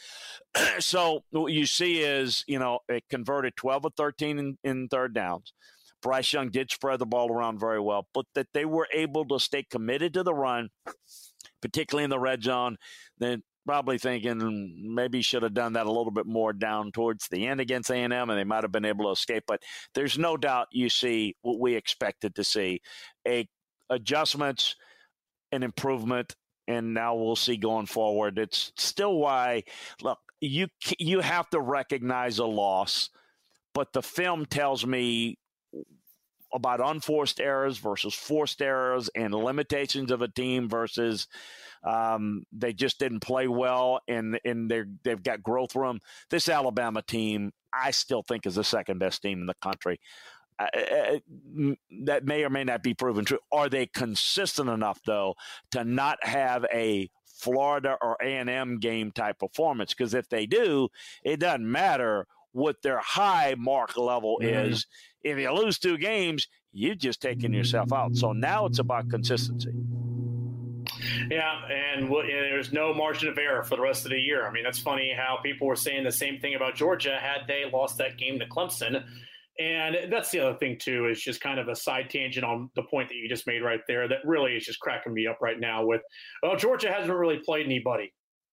So what you see is, you know, it converted twelve of thirteen in, in third downs. Bryce Young did spread the ball around very well, but that they were able to stay committed to the run, particularly in the red zone. Then probably thinking maybe should have done that a little bit more down towards the end against A and M, and they might have been able to escape. But there's no doubt you see what we expected to see, a adjustments, an improvement, and now we'll see going forward. It's still why, look, you you have to recognize a loss, but the film tells me about unforced errors versus forced errors and limitations of a team versus um, they just didn't play well and, and they're, they've got growth room. This Alabama team, I still think, is the second best team in the country. Uh, that may or may not be proven true. Are they consistent enough, though, to not have a Florida or A and M game type performance? Because if they do, it doesn't matter what their high mark level mm-hmm. is. If you lose two games, you've just taken yourself out. So now it's about consistency. Yeah, and there's no margin of error for the rest of the year. I mean, that's funny how people were saying the same thing about Georgia had they lost that game to Clemson. And that's the other thing, too, is just kind of a side tangent on the point that you just made right there that really is just cracking me up right now with, well, Georgia hasn't really played anybody.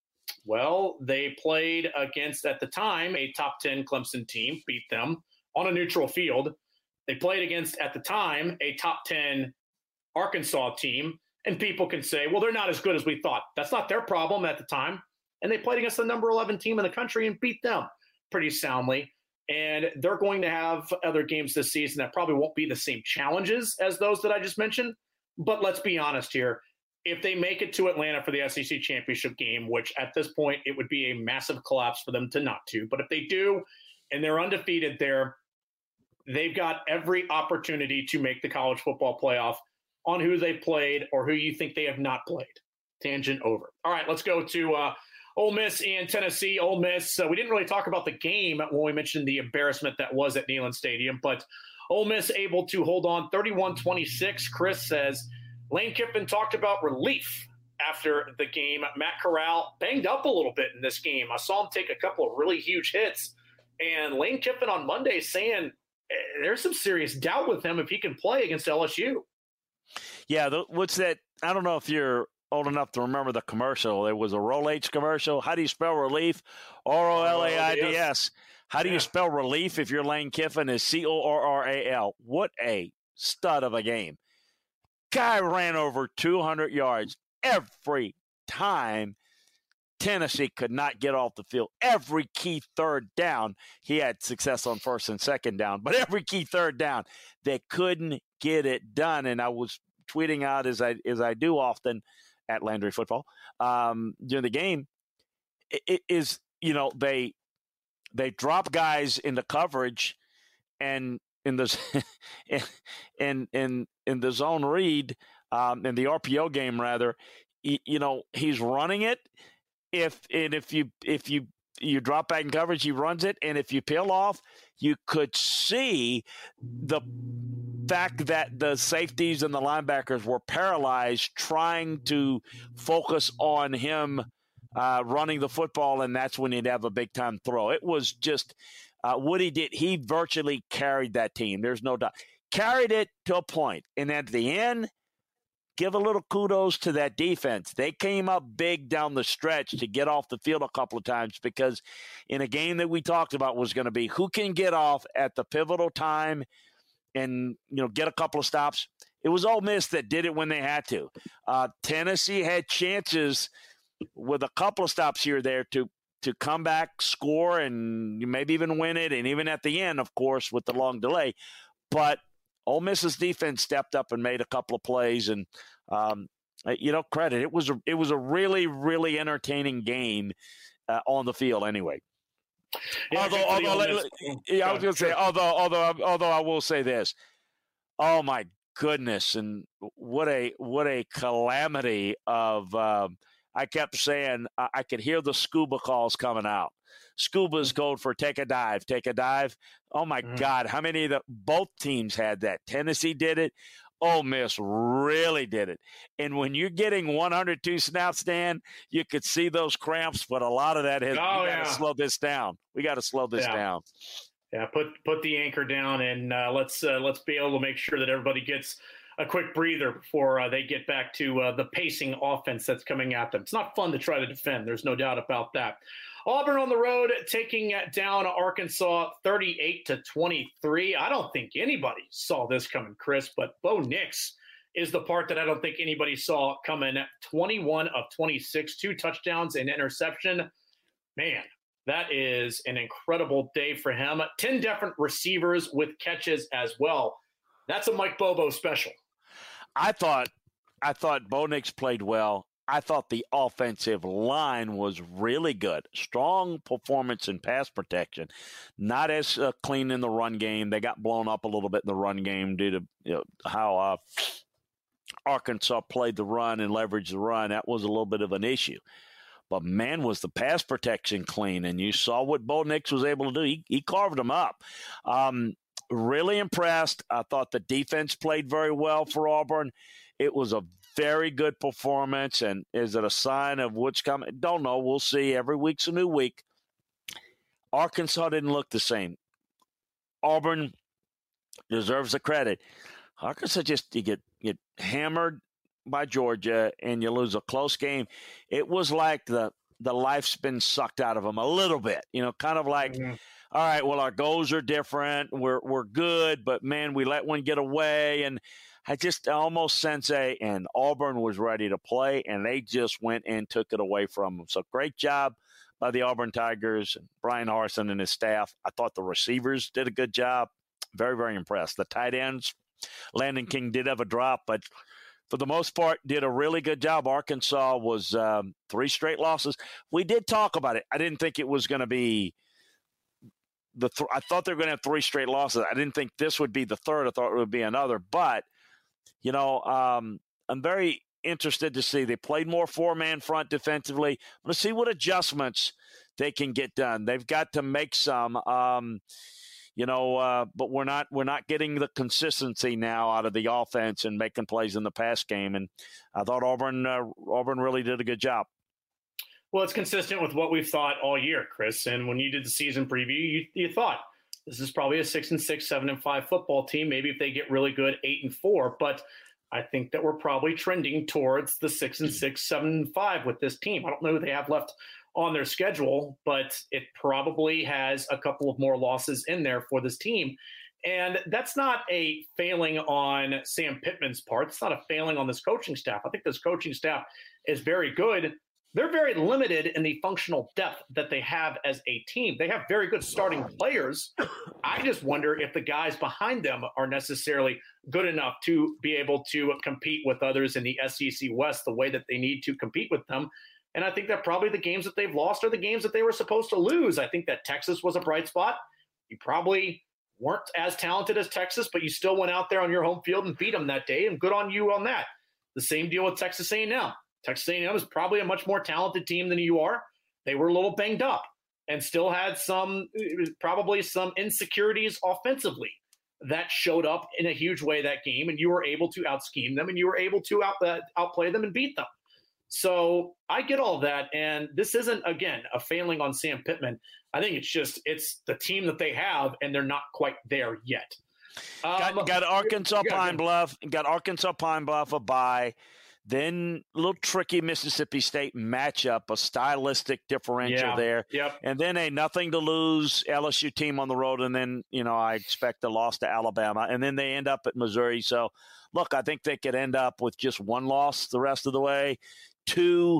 Well, they played against, at the time, a top ten Clemson team, beat them on a neutral field. They played against, at the time, a top ten Arkansas team, and people can say, well, they're not as good as we thought. That's not their problem at the time. And they played against the number eleven team in the country and beat them pretty soundly. And they're going to have other games this season that probably won't be the same challenges as those that I just mentioned. But let's be honest here. If they make it to Atlanta for the S E C championship game, which at this point it would be a massive collapse for them to not to, but if they do and they're undefeated there, they've got every opportunity to make the college football playoff on who they've played or who you think they have not played. Tangent over. All right, let's go to uh, Ole Miss and Tennessee. Ole Miss, uh, we didn't really talk about the game when we mentioned the embarrassment that was at Neyland Stadium, but Ole Miss able to hold on thirty-one twenty-six. Chris says, Lane Kiffin talked about relief after the game. Matt Corral banged up a little bit in this game. I saw him take a couple of really huge hits. And Lane Kiffin on Monday saying eh, there's some serious doubt with him if he can play against L S U. Yeah, the, what's that? I don't know if you're old enough to remember the commercial. It was a Roll-H commercial. How do you spell relief? R O L A I D S. How do you spell relief if you're Lane Kiffin? Is C O R R A L. What a stud of a game. Guy ran over two hundred yards every time. Tennessee could not get off the field. Every key third down, he had success on first and second down, but every key third down, they couldn't get it done. And I was tweeting out, as I as I do often at Landry Football um, during the game, it, it is, you know, they they drop guys into coverage, and in the in in in the zone read, um, in the R P O game rather, you, you know, he's running it. If and if you if you you drop back in coverage, he runs it, and if you peel off, you could see the fact that the safeties and the linebackers were paralyzed trying to focus on him uh, running the football, and that's when he'd have a big time throw. It was just Uh, Woody did. He virtually carried that team. There's no doubt. Carried it to a point. And at the end, give a little kudos to that defense. They came up big down the stretch to get off the field a couple of times because in a game that we talked about was going to be who can get off at the pivotal time and, you know, get a couple of stops. It was Ole Miss that did it when they had to. Uh, Tennessee had chances with a couple of stops here or there to to come back, score, and maybe even win it, and even at the end, of course, with the long delay. But Ole Miss's defense stepped up and made a couple of plays, and um, you know, credit. It was a, it was a really, really entertaining game uh, on the field anyway. Yeah, although, although let, yeah, I was going to say, although, although, although I will say this. Oh my goodness, and what a what a calamity of. Um, I kept saying I, I could hear the scuba calls coming out. Scuba's code for take a dive, take a dive. Oh my mm. God, how many of the both teams had that? Tennessee did it. Ole Miss really did it. And when you're getting one hundred two snaps, Dan, you could see those cramps, but a lot of that has oh, we got to yeah. slow this down. We got to slow this yeah. down. Yeah, put put the anchor down, and uh, let's uh, let's be able to make sure that everybody gets a quick breather before uh, they get back to uh, the pacing offense that's coming at them. It's not fun to try to defend. There's no doubt about that. Auburn on the road taking down Arkansas thirty-eight to twenty-three. I don't think anybody saw this coming, Chris, but Bo Nix is the part that I don't think anybody saw coming. twenty-one of twenty-six, two touchdowns and interception. Man, that is an incredible day for him. ten different receivers with catches as well. That's a Mike Bobo special. I thought I thought Bo Nix played well. I thought the offensive line was really good. Strong performance in pass protection. Not as uh, clean in the run game. They got blown up a little bit in the run game due to you know, how uh, Arkansas played the run and leveraged the run. That was a little bit of an issue. But, man, was the pass protection clean. And you saw what Bo Nix was able to do. He, he carved them up. Um, really impressed. I thought the defense played very well for Auburn. It was a very good performance, and is it a sign of what's coming? Don't know. We'll see. Every week's a new week. Arkansas didn't look the same. Auburn deserves the credit. Arkansas just you get get hammered by Georgia, and you lose a close game. It was like the the life's been sucked out of them a little bit. You know, kind of like, mm-hmm. all right, well, our goals are different. We're we're good, but man, we let one get away, and I just almost sense a, and Auburn was ready to play, and they just went and took it away from them. So great job by the Auburn Tigers and Brian Harsin and his staff. I thought the receivers did a good job. Very, very impressed. The tight ends, Landon King did have a drop, but for the most part, did a really good job. Arkansas was um, three straight losses. We did talk about it. I didn't think it was going to be the. Th- I thought they were going to have three straight losses. I didn't think this would be the third. I thought it would be another, but. You know, um, I'm very interested to see. They played more four-man front defensively. Let's see what adjustments they can get done. They've got to make some, um, you know, uh, but we're not we're not getting the consistency now out of the offense and making plays in the pass game. And I thought Auburn uh, Auburn really did a good job. Well, it's consistent with what we've thought all year, Chris. And when you did the season preview, you, you thought this is probably a six and six, seven and five football team. Maybe if they get really good, eight and four. But I think that we're probably trending towards the six and six, seven and five with this team. I don't know who they have left on their schedule, but it probably has a couple of more losses in there for this team. And that's not a failing on Sam Pittman's part. It's not a failing on this coaching staff. I think this coaching staff is very good. They're very limited in the functional depth that they have as a team. They have very good starting players. I just wonder if the guys behind them are necessarily good enough to be able to compete with others in the S E C West the way that they need to compete with them. And I think that probably the games that they've lost are the games that they were supposed to lose. I think that Texas was a bright spot. You probably weren't as talented as Texas, but you still went out there on your home field and beat them that day, and good on you on that. The same deal with Texas A and M. Texas A and M is probably a much more talented team than you are. They were a little banged up and still had some, probably some insecurities offensively that showed up in a huge way that game, and you were able to out-scheme them, and you were able to out, uh, outplay them and beat them. So I get all that. And this isn't, again, a failing on Sam Pittman. I think it's just it's the team that they have, and they're not quite there yet. Um, got, got Arkansas got, Pine Bluff, got Arkansas Pine Bluff a bye. Then a little tricky Mississippi State matchup, a stylistic differential yeah, there. Yep. And then a nothing to lose L S U team on the road. And then, you know, I expect a loss to Alabama. And then they end up at Missouri. So, look, I think they could end up with just one loss the rest of the way. Two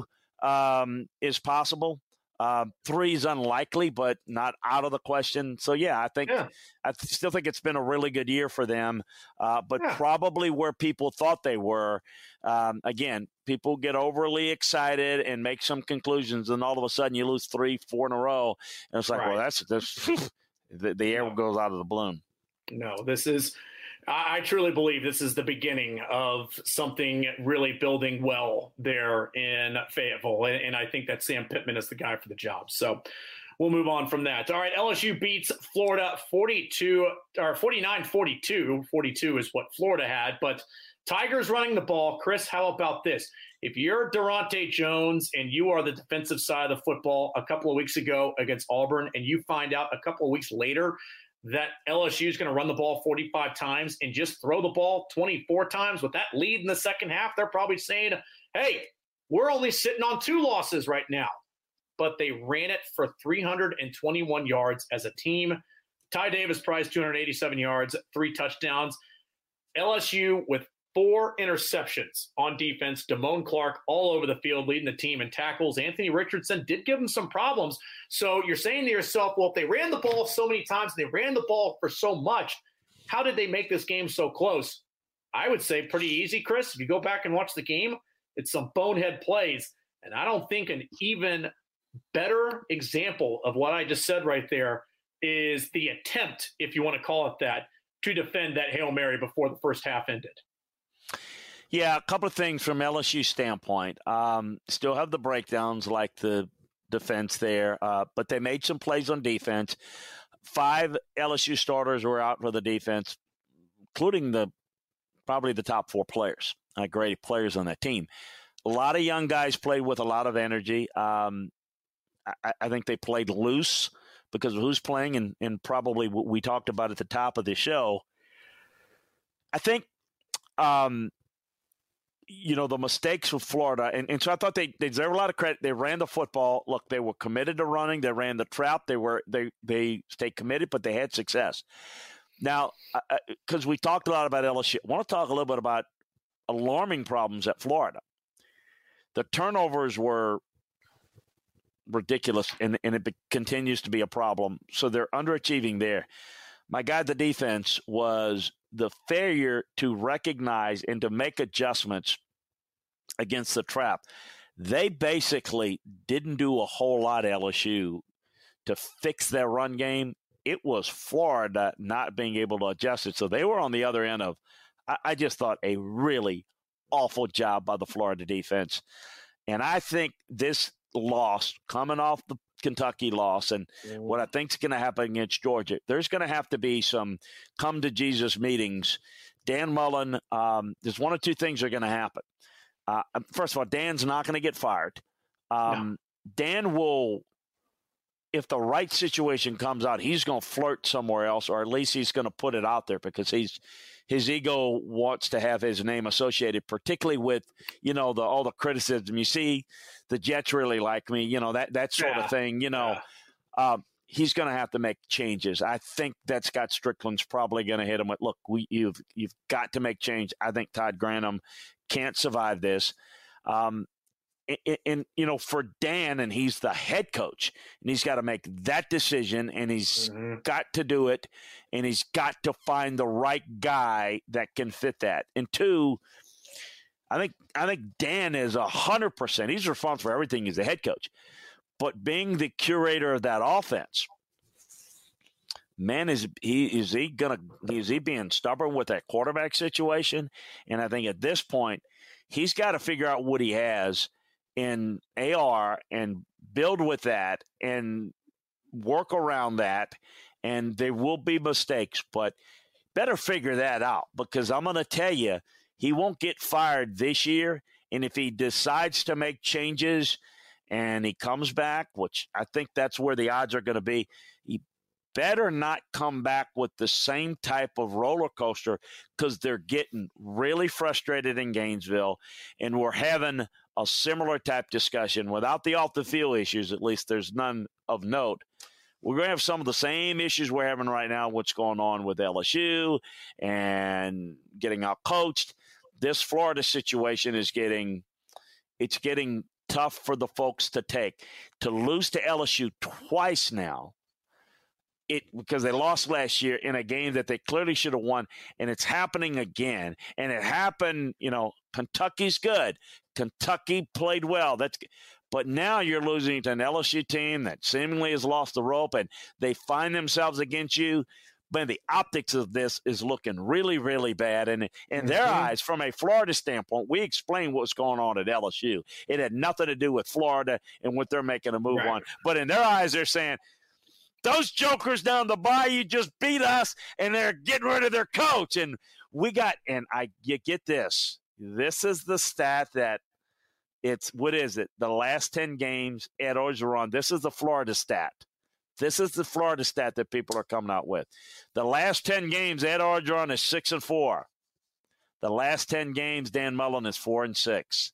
um, is possible. Uh, three is unlikely, but not out of the question. So, yeah, I think yeah. I th- still think it's been a really good year for them, uh, but yeah. probably where people thought they were. Um, again, people get overly excited and make some conclusions, and all of a sudden you lose three, four in a row. And it's like, right. well, that's, that's the, the air no. goes out of the balloon. No, this is – I truly believe this is the beginning of something really building well there in Fayetteville. And I think that Sam Pittman is the guy for the job. So we'll move on from that. All right, L S U beats Florida forty-two or forty-nine forty-two. forty-two is what Florida had, but Tigers running the ball. Chris, how about this? If you're Durante Jones and you are the defensive side of the football a couple of weeks ago against Auburn, and you find out a couple of weeks later that L S U is going to run the ball forty-five times and just throw the ball twenty-four times with that lead in the second half, they're probably saying, hey, we're only sitting on two losses right now. But they ran it for three hundred twenty-one yards as a team. Ty Davis Price, two hundred eighty-seven yards, three touchdowns. L S U with four interceptions on defense. Damone Clark all over the field leading the team in tackles. Anthony Richardson did give him some problems. So you're saying to yourself, well, if they ran the ball so many times, they ran the ball for so much, how did they make this game so close? I would say pretty easy, Chris. If you go back and watch the game, it's some bonehead plays. And I don't think an even better example of what I just said right there is the attempt, if you want to call it that, to defend that Hail Mary before the first half ended. Yeah, a couple of things from L S U standpoint. Um, still have the breakdowns like the defense there, uh, but they made some plays on defense. Five L S U starters were out for the defense, including the probably the top four players, uh, great players on that team. A lot of young guys played with a lot of energy. Um, I, I think they played loose because of who's playing, and, and probably what we talked about at the top of the show. I think um, – you know, the mistakes with Florida. And, and so I thought they, they deserve a lot of credit. They ran the football. Look, they were committed to running. They ran the trap. They were, they, they stayed committed, but they had success. Now, because we talked a lot about L S U, I want to talk a little bit about alarming problems at Florida. The turnovers were ridiculous, and, and it continues to be a problem. So they're underachieving there. My guy, the defense, was the failure to recognize and to make adjustments against the trap. They basically didn't do a whole lot, L S U, to fix their run game. It was Florida not being able to adjust it. So they were on the other end of, I, I just thought, a really awful job by the Florida defense. And I think this loss, coming off the Kentucky loss, and what I think is going to happen against Georgia, there's going to have to be some come to Jesus meetings. Dan Mullen, um, there's one or two things are going to happen. Uh, first of all, Dan's not going to get fired. Um, no. Dan will, if the right situation comes out, he's going to flirt somewhere else, or at least he's going to put it out there because he's his ego wants to have his name associated, particularly with, you know, the all the criticism. You see, the Jets really like me, you know, that that sort yeah. of thing, you know. Yeah. Um, he's going to have to make changes. I think that Scott Strickland's probably going to hit him with, look, we, you've you've got to make change. I think Todd Grantham can't survive this. Um, and, and, you know, for Dan, and he's the head coach, and he's got to make that decision, and he's mm-hmm. got to do it, and he's got to find the right guy that can fit that. And two, I think I think Dan is one hundred percent. He's responsible for everything. He's the head coach. But being the curator of that offense, man, is he is he gonna is he being stubborn with that quarterback situation? And I think at this point, he's got to figure out what he has in A R and build with that and work around that. And there will be mistakes, but better figure that out, because I'm going to tell you, he won't get fired this year, And if he decides to make changes and he comes back, which I think that's where the odds are going to be, he better not come back with the same type of roller coaster, because they're getting really frustrated in Gainesville, and we're having a similar type discussion without the off-the-field issues. At least there's none of note. We're going to have some of the same issues we're having right now, what's going on with L S U and getting out coached. This Florida situation is getting it's getting tough for the folks to take. To lose to L S U twice now, it because they lost last year in a game that they clearly should have won, and it's happening again. And it happened, you know, Kentucky's good. Kentucky played well. That's But now you're losing to an L S U team that seemingly has lost the rope, and they find themselves against you. But the optics of this is looking really, really bad. And in mm-hmm. their eyes, from a Florida standpoint, we explained what's going on at L S U. It had nothing to do with Florida and what they're making a move right. on. But in their eyes, they're saying, those jokers down the bayou just beat us, and they're getting rid of their coach. And we got – and I you get this. This is the stat that it's – what is it? The last ten games, Ed Orgeron, this is the Florida stat. This is the Florida stat that people are coming out with. The last ten games, Ed Orgeron is six and four. The last ten games, Dan Mullen is four and six.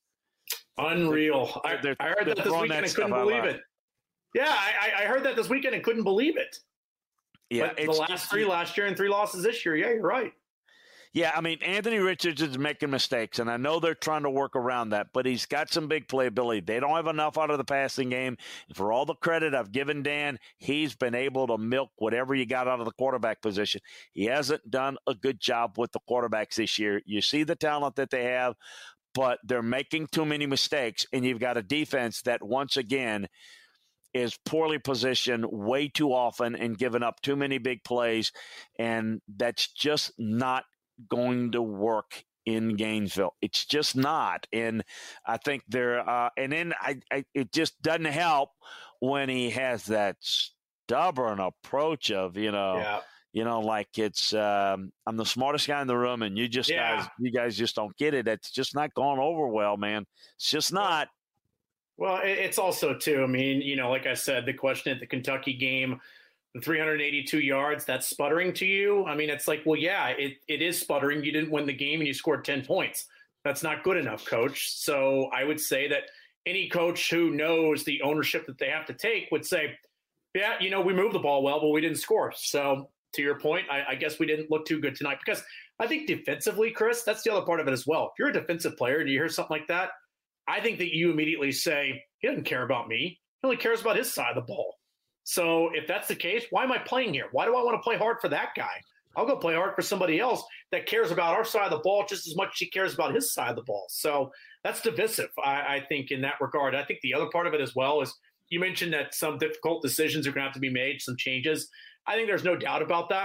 Unreal. I, they're, I heard that this weekend and couldn't believe it. Yeah, I, I heard that this weekend and couldn't believe it. Yeah, but the last three last year and three losses this year. Yeah, you're right. Yeah, I mean, Anthony Richards is making mistakes, and I know they're trying to work around that, but he's got some big playability. They don't have enough out of the passing game. And for all the credit I've given Dan, he's been able to milk whatever you got out of the quarterback position. He hasn't done a good job with the quarterbacks this year. You see the talent that they have, but they're making too many mistakes, and you've got a defense that, once again, is poorly positioned way too often and giving up too many big plays, and that's just not going to work in Gainesville. It's just not. And I think they're uh, – and then I, I, it just doesn't help when he has that stubborn approach of, you know, yeah. you know, like it's um, I'm the smartest guy in the room, and you just yeah. guys, you guys just don't get it. It's just not going over well, man. It's just not. Well, it's also, too, I mean, you know, like I said, the question at the Kentucky game, the three hundred eighty-two yards, that's sputtering to you? I mean, it's like, well, yeah, it, it is sputtering. You didn't win the game and you scored ten points. That's not good enough, coach. So I would say that any coach who knows the ownership that they have to take would say, yeah, you know, we moved the ball well, but we didn't score. So to your point, I, I guess we didn't look too good tonight. Because I think defensively, Chris, that's the other part of it as well. If you're a defensive player and you hear something like that, I think that you immediately say, he doesn't care about me. He only cares about his side of the ball. So if that's the case, why am I playing here? Why do I want to play hard for that guy? I'll go play hard for somebody else that cares about our side of the ball just as much as he cares about his side of the ball. So that's divisive, I, I think, in that regard. I think the other part of it as well is you mentioned that some difficult decisions are going to have to be made, some changes. I think there's no doubt about that.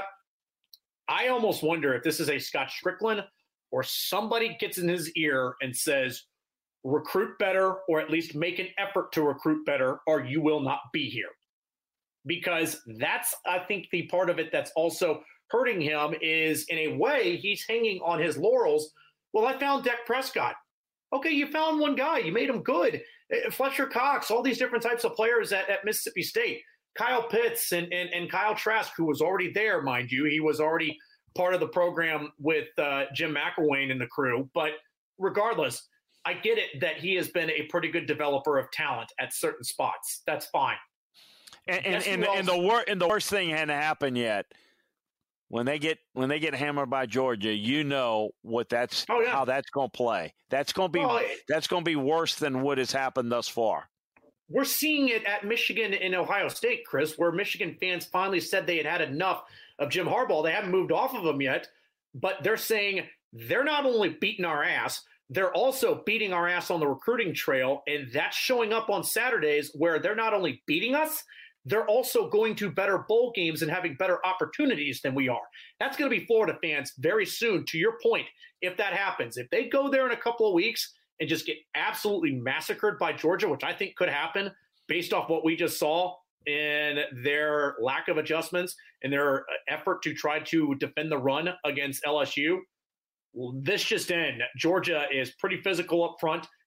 I almost wonder if this is a Scott Strickland or somebody gets in his ear and says, recruit better, or at least make an effort to recruit better, or you will not be here. Because that's, I think, the part of it that's also hurting him is, in a way, he's hanging on his laurels. Well, I found Dak Prescott. Okay, you found one guy. You made him good. Fletcher Cox, all these different types of players at, at Mississippi State. Kyle Pitts and, and, and Kyle Trask, who was already there, mind you. He was already part of the program with uh, Jim McElwain and the crew. But regardless, I get it that he has been a pretty good developer of talent at certain spots. That's fine. And and, and, and the wor- and the worst thing hadn't happened yet. When they get when they get hammered by Georgia, you know what that's oh, yeah. how that's going to play. That's going to be well, that's going to be worse than what has happened thus far. We're seeing it at Michigan and Ohio State, Chris, where Michigan fans finally said they had had enough of Jim Harbaugh. They haven't moved off of him yet, but they're saying they're not only beating our ass, they're also beating our ass on the recruiting trail, and that's showing up on Saturdays where they're not only beating us, they're also going to better bowl games and having better opportunities than we are. That's going to be Florida fans very soon, to your point, if that happens. If they go there in a couple of weeks and just get absolutely massacred by Georgia, which I think could happen based off what we just saw in their lack of adjustments and their effort to try to defend the run against L S U, well, this just in. Georgia is pretty physical up front.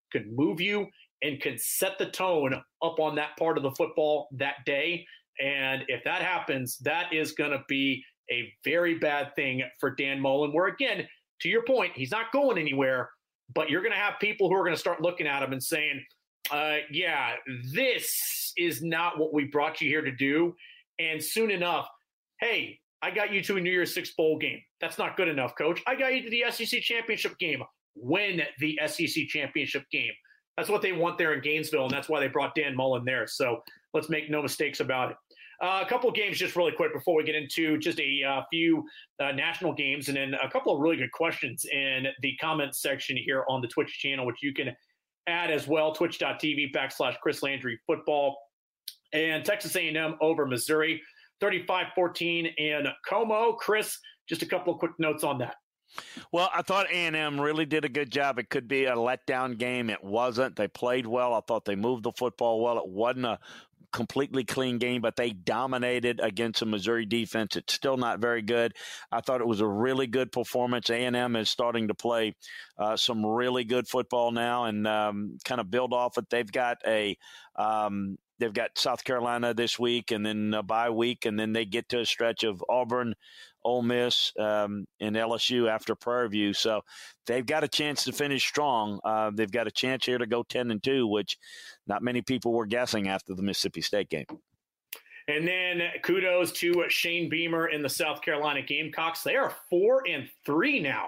can move you and can set the tone up on that part of the football that day. And if that happens, that is going to be a very bad thing for Dan Mullen, where, again, to your point, he's not going anywhere, but you're going to have people who are going to start looking at him and saying, uh, yeah, this is not what we brought you here to do. And soon enough, hey, I got you to a New Year's Six bowl game. That's not good enough, coach. I got you to the S E C championship game. Win the S E C championship game. That's what they want there in Gainesville, and that's why they brought Dan Mullen there. So let's make no mistakes about it. Uh, a couple of games just really quick before we get into just a uh, few uh, national games, and then a couple of really good questions in the comments section here on the Twitch channel, which you can add as well, twitch.tv backslash Chris Landry football. And Texas A and M over Missouri, thirty-five fourteen in Como. Chris, just a couple of quick notes on that. Well, I thought A and M really did a good job. It could be a letdown game. It wasn't. They played well. I thought they moved the football well. It wasn't a completely clean game, but they dominated against a Missouri defense. It's still not very good. I thought it was a really good performance. A and M is starting to play uh, some really good football now and um, kind of build off it. They've got a um, they've got South Carolina this week and then a bye week, and then they get to a stretch of Auburn, Ole Miss, um, and L S U after Prairie View. So they've got a chance to finish strong. Uh, they've got a chance here to go ten and two, which not many people were guessing after the Mississippi State game. And then kudos to Shane Beamer in the South Carolina Gamecocks. They are four and three now.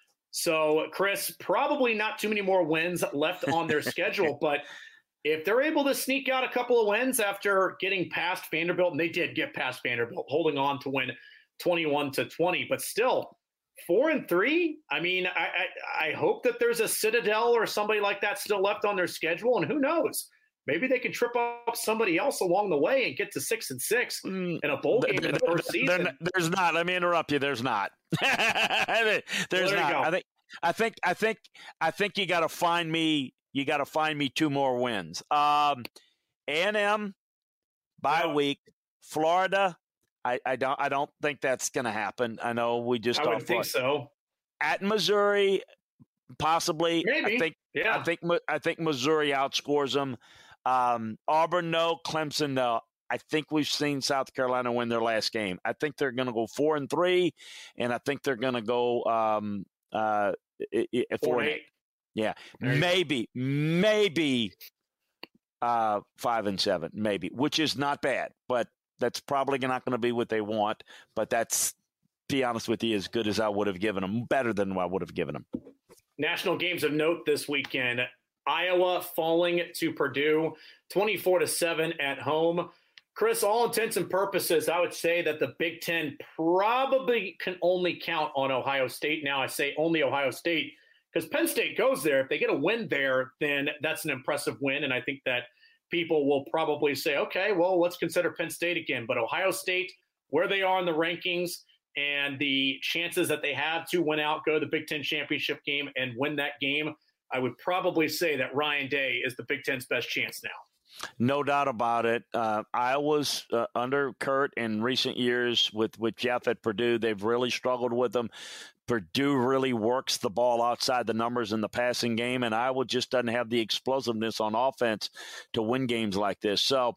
So, Chris, probably not too many more wins left on their schedule, but if they're able to sneak out a couple of wins after getting past Vanderbilt, and they did get past Vanderbilt, holding on to win twenty-one to twenty, but still four and three. I mean, I, I I hope that there's a Citadel or somebody like that still left on their schedule, and who knows, maybe they can trip up somebody else along the way and get to six and six in a bowl game in the first season. There's not. Let me interrupt you. There's not. there's well, there not. I think. I think. I think. I think you got to find me. You got to find me two more wins. Um, A and M bye Yeah. week. Florida. I, I don't. I don't think that's going to happen. I know we just. I would think so. At Missouri, possibly. Maybe. I think. Yeah. I think. I think Missouri outscores them. Um, Auburn, no. Clemson, no. I think we've seen South Carolina win their last game. I think they're going to go four and three, and I think they're going to go um, uh, four and eight. Yeah, maybe, maybe uh, five and seven, maybe, which is not bad, but that's probably not going to be what they want. But that's, to be honest with you, as good as I would have given them, better than I would have given them. National games of note this weekend: Iowa falling to Purdue, twenty-four to seven at home. Chris, all intents and purposes, I would say that the Big Ten probably can only count on Ohio State. Now, I say only Ohio State because Penn State goes there. If they get a win there, then that's an impressive win. And I think that people will probably say, okay, well, let's consider Penn State again. But Ohio State, where they are in the rankings and the chances that they have to win out, go to the Big Ten championship game and win that game, I would probably say that Ryan Day is the Big Ten's best chance now. No doubt about it. Uh, Iowa's uh, under Kurt in recent years with, with Jeff at Purdue. They've really struggled with them. Purdue really works the ball outside the numbers in the passing game, and Iowa just doesn't have the explosiveness on offense to win games like this. So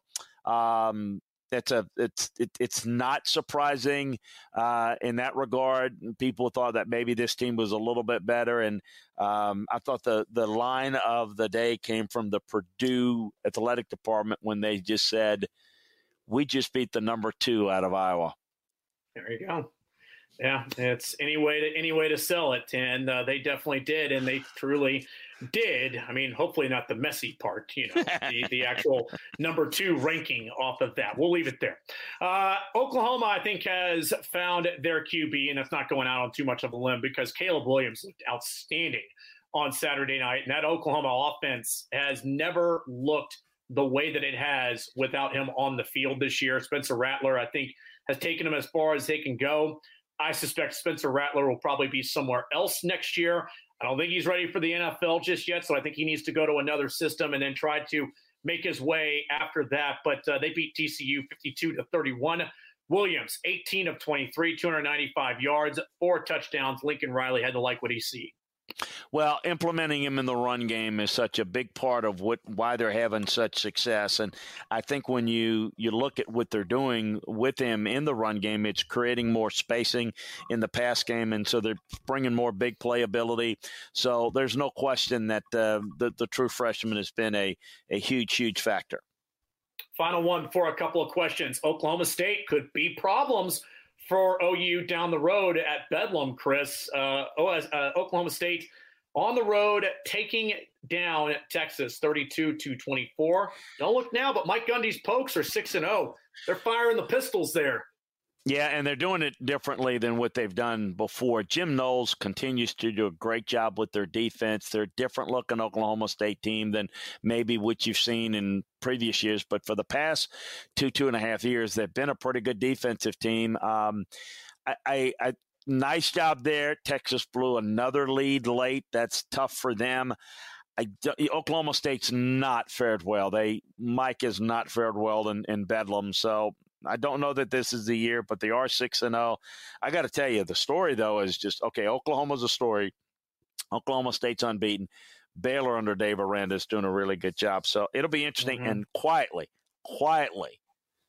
um, it's a it's it, it's not surprising uh, in that regard. People thought that maybe this team was a little bit better, and um, I thought the the line of the day came from the Purdue athletic department when they just said, "We just beat the number two out of Iowa." There you go. Yeah, it's any way to any way to sell it, and uh, they definitely did, and they truly did. I mean, hopefully not the messy part, you know, the, the actual number two ranking off of that. We'll leave it there. Uh, Oklahoma, I think, has found their Q B, and that's not going out on too much of a limb because Caleb Williams looked outstanding on Saturday night, and that Oklahoma offense has never looked the way that it has without him on the field this year. Spencer Rattler, I think, has taken him as far as they can go. I suspect Spencer Rattler will probably be somewhere else next year. I don't think he's ready for the N F L just yet, so I think he needs to go to another system and then try to make his way after that. But uh, they beat T C U fifty-two to thirty-one. Williams, eighteen of twenty-three, two hundred ninety-five yards, four touchdowns. Lincoln Riley had to like what he see. Well, implementing him in the run game is such a big part of what why they're having such success. And I think when you, you look at what they're doing with him in the run game, it's creating more spacing in the pass game. And so they're bringing more big playability. So there's no question that uh, the, the true freshman has been a, a huge, huge factor. Final one for a couple of questions. Oklahoma State could be problems for O U down the road at Bedlam, Chris. Uh, uh, Oklahoma State on the road taking down Texas thirty-two to twenty-four. Don't look now, but Mike Gundy's Pokes are six and oh. They're firing the pistols there. Yeah, and they're doing it differently than what they've done before. Jim Knowles continues to do a great job with their defense. They're a different-looking Oklahoma State team than maybe what you've seen in previous years. But for the past two, two and a half years, they've been a pretty good defensive team. Um, I, I, I nice job there. Texas blew another lead late. That's tough for them. I, Oklahoma State's not fared well. They Mike has not fared well in, in Bedlam, so I don't know that this is the year, but they are six and oh. I got to tell you, the story, though, is just, okay, Oklahoma's a story. Oklahoma State's unbeaten. Baylor under Dave Aranda is doing a really good job. So it'll be interesting. Mm-hmm. And quietly, quietly,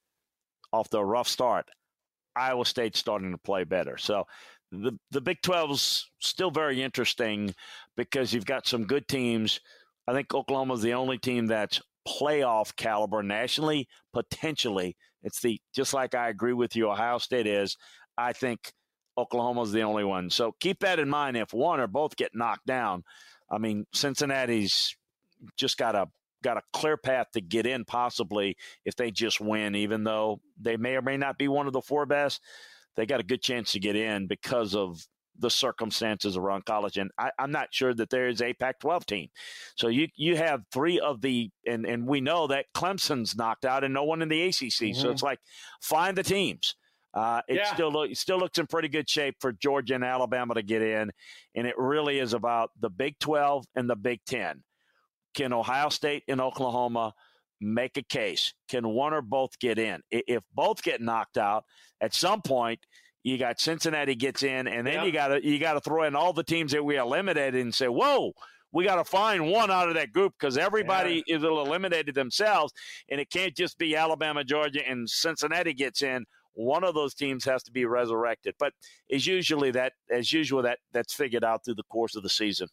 off the rough start, Iowa State's starting to play better. So the, the Big twelve's still very interesting because you've got some good teams. I think Oklahoma's the only team that's playoff caliber nationally, potentially. It's the, just like I agree with you, Ohio State is, I think Oklahoma's the only one. So keep that in mind. If one or both get knocked down, I mean, Cincinnati's just got a, got a clear path to get in possibly if they just win, even though they may or may not be one of the four best. They got a good chance to get in because of the circumstances around college. And I, I'm not sure that there is a Pac twelve team. So you you have three of the, and, and we know that Clemson's knocked out and no one in the A C C. Mm-hmm. So it's like, find the teams. Uh, it yeah. still, look, it still looks in pretty good shape for Georgia and Alabama to get in. And it really is about the Big twelve and the Big ten. Can Ohio State and Oklahoma make a case? Can one or both get in? If both get knocked out, at some point, you got Cincinnati gets in, and then yep. you got to you got to throw in all the teams that we eliminated and say, whoa, we got to find one out of that group because everybody yeah. is eliminated themselves, and it can't just be Alabama, Georgia, and Cincinnati gets in. One of those teams has to be resurrected. But as usually that as usual that that's figured out through the course of the season.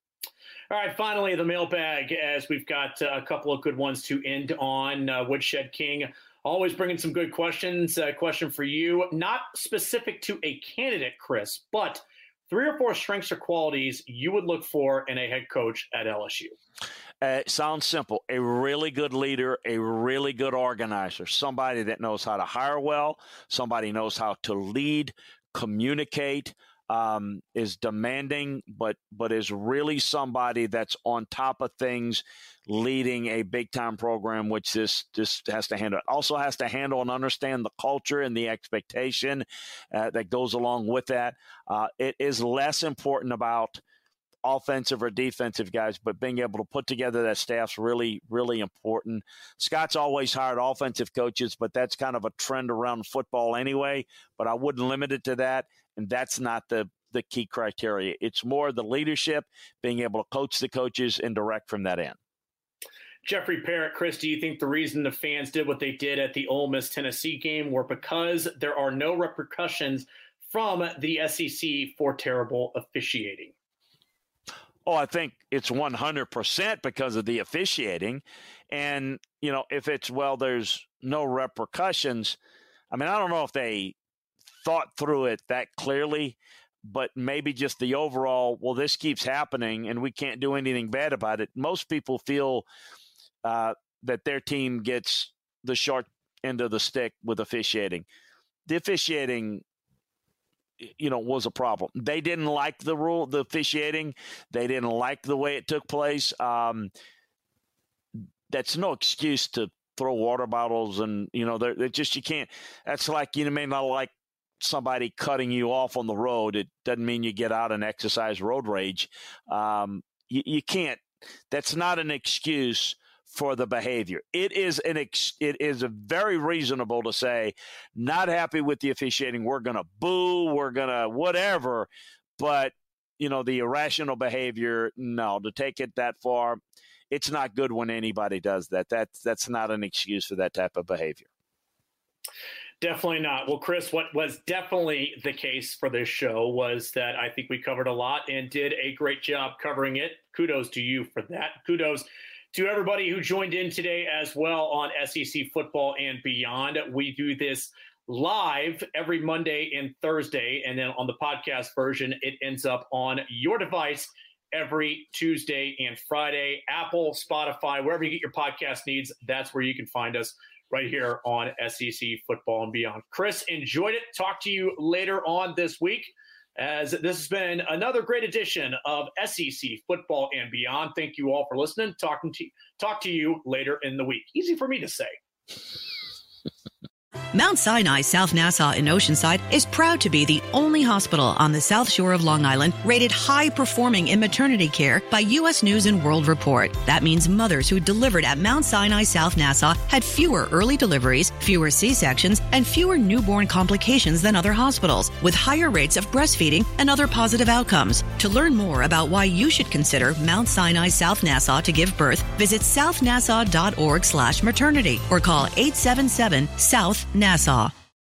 All right, finally, the mailbag, as we've got uh, a couple of good ones to end on. Uh, Woodshed King, always bringing some good questions. A question for you, not specific to a candidate, Chris, but three or four strengths or qualities you would look for in a head coach at L S U. Uh, it sounds simple. A really good leader, a really good organizer, somebody that knows how to hire well, somebody knows how to lead, communicate, um, is demanding, but but is really somebody that's on top of things, leading a big-time program, which this, this has to handle. It also has to handle and understand the culture and the expectation uh, that goes along with that. Uh, it is less important about offensive or defensive guys, but being able to put together that staff's really, really important. Scott's always hired offensive coaches, but that's kind of a trend around football anyway, but I wouldn't limit it to that, and that's not the, the key criteria. It's more the leadership, being able to coach the coaches and direct from that end. Jeffrey Parrott, Chris, do you think the reason the fans did what they did at the Ole Miss-Tennessee game were because there are no repercussions from the S E C for terrible officiating? Oh, I think it's one hundred percent because of the officiating. And, you know, if it's, well, there's no repercussions, I mean, I don't know if they thought through it that clearly, but maybe just the overall, well, this keeps happening and we can't do anything bad about it. Most people feel uh, that their team gets the short end of the stick with officiating. The officiating, you know, was a problem. They didn't like the rule, the officiating. They didn't like the way it took place. Um, that's no excuse to throw water bottles and, you know, they're, they're just, you can't, that's like, you may not like somebody cutting you off on the road. It doesn't mean you get out and exercise road rage. Um, you, you can't, that's not an excuse for the behavior. It is an ex, it is a very reasonable to say, not happy with the officiating. We're going to boo, we're going to whatever, but you know, the irrational behavior, no, to take it that far, it's not good when anybody does that. That's, that's not an excuse for that type of behavior. Definitely not. Well, Chris, what was definitely the case for this show was that I think we covered a lot and did a great job covering it. Kudos to you for that. Kudos to everybody who joined in today as well on S E C Football and Beyond. We do this live every Monday and Thursday, and then on the podcast version, it ends up on your device every Tuesday and Friday. Apple, Spotify, wherever you get your podcast needs, that's where you can find us, right here on S E C Football and Beyond. Chris, enjoyed it. Talk to you later on this week, as this has been another great edition of S E C Football and Beyond. Thank you all for listening. Talking to talk to you later in the week. Easy for me to say. Mount Sinai South Nassau in Oceanside is proud to be the only hospital on the South Shore of Long Island rated high performing in maternity care by U S News and World Report. That means mothers who delivered at Mount Sinai South Nassau had fewer early deliveries, fewer C-sections, and fewer newborn complications than other hospitals, with higher rates of breastfeeding and other positive outcomes. To learn more about why you should consider Mount Sinai South Nassau to give birth, visit south nassau dot org slash maternity or call eight seven seven, S O U T H, Nassau.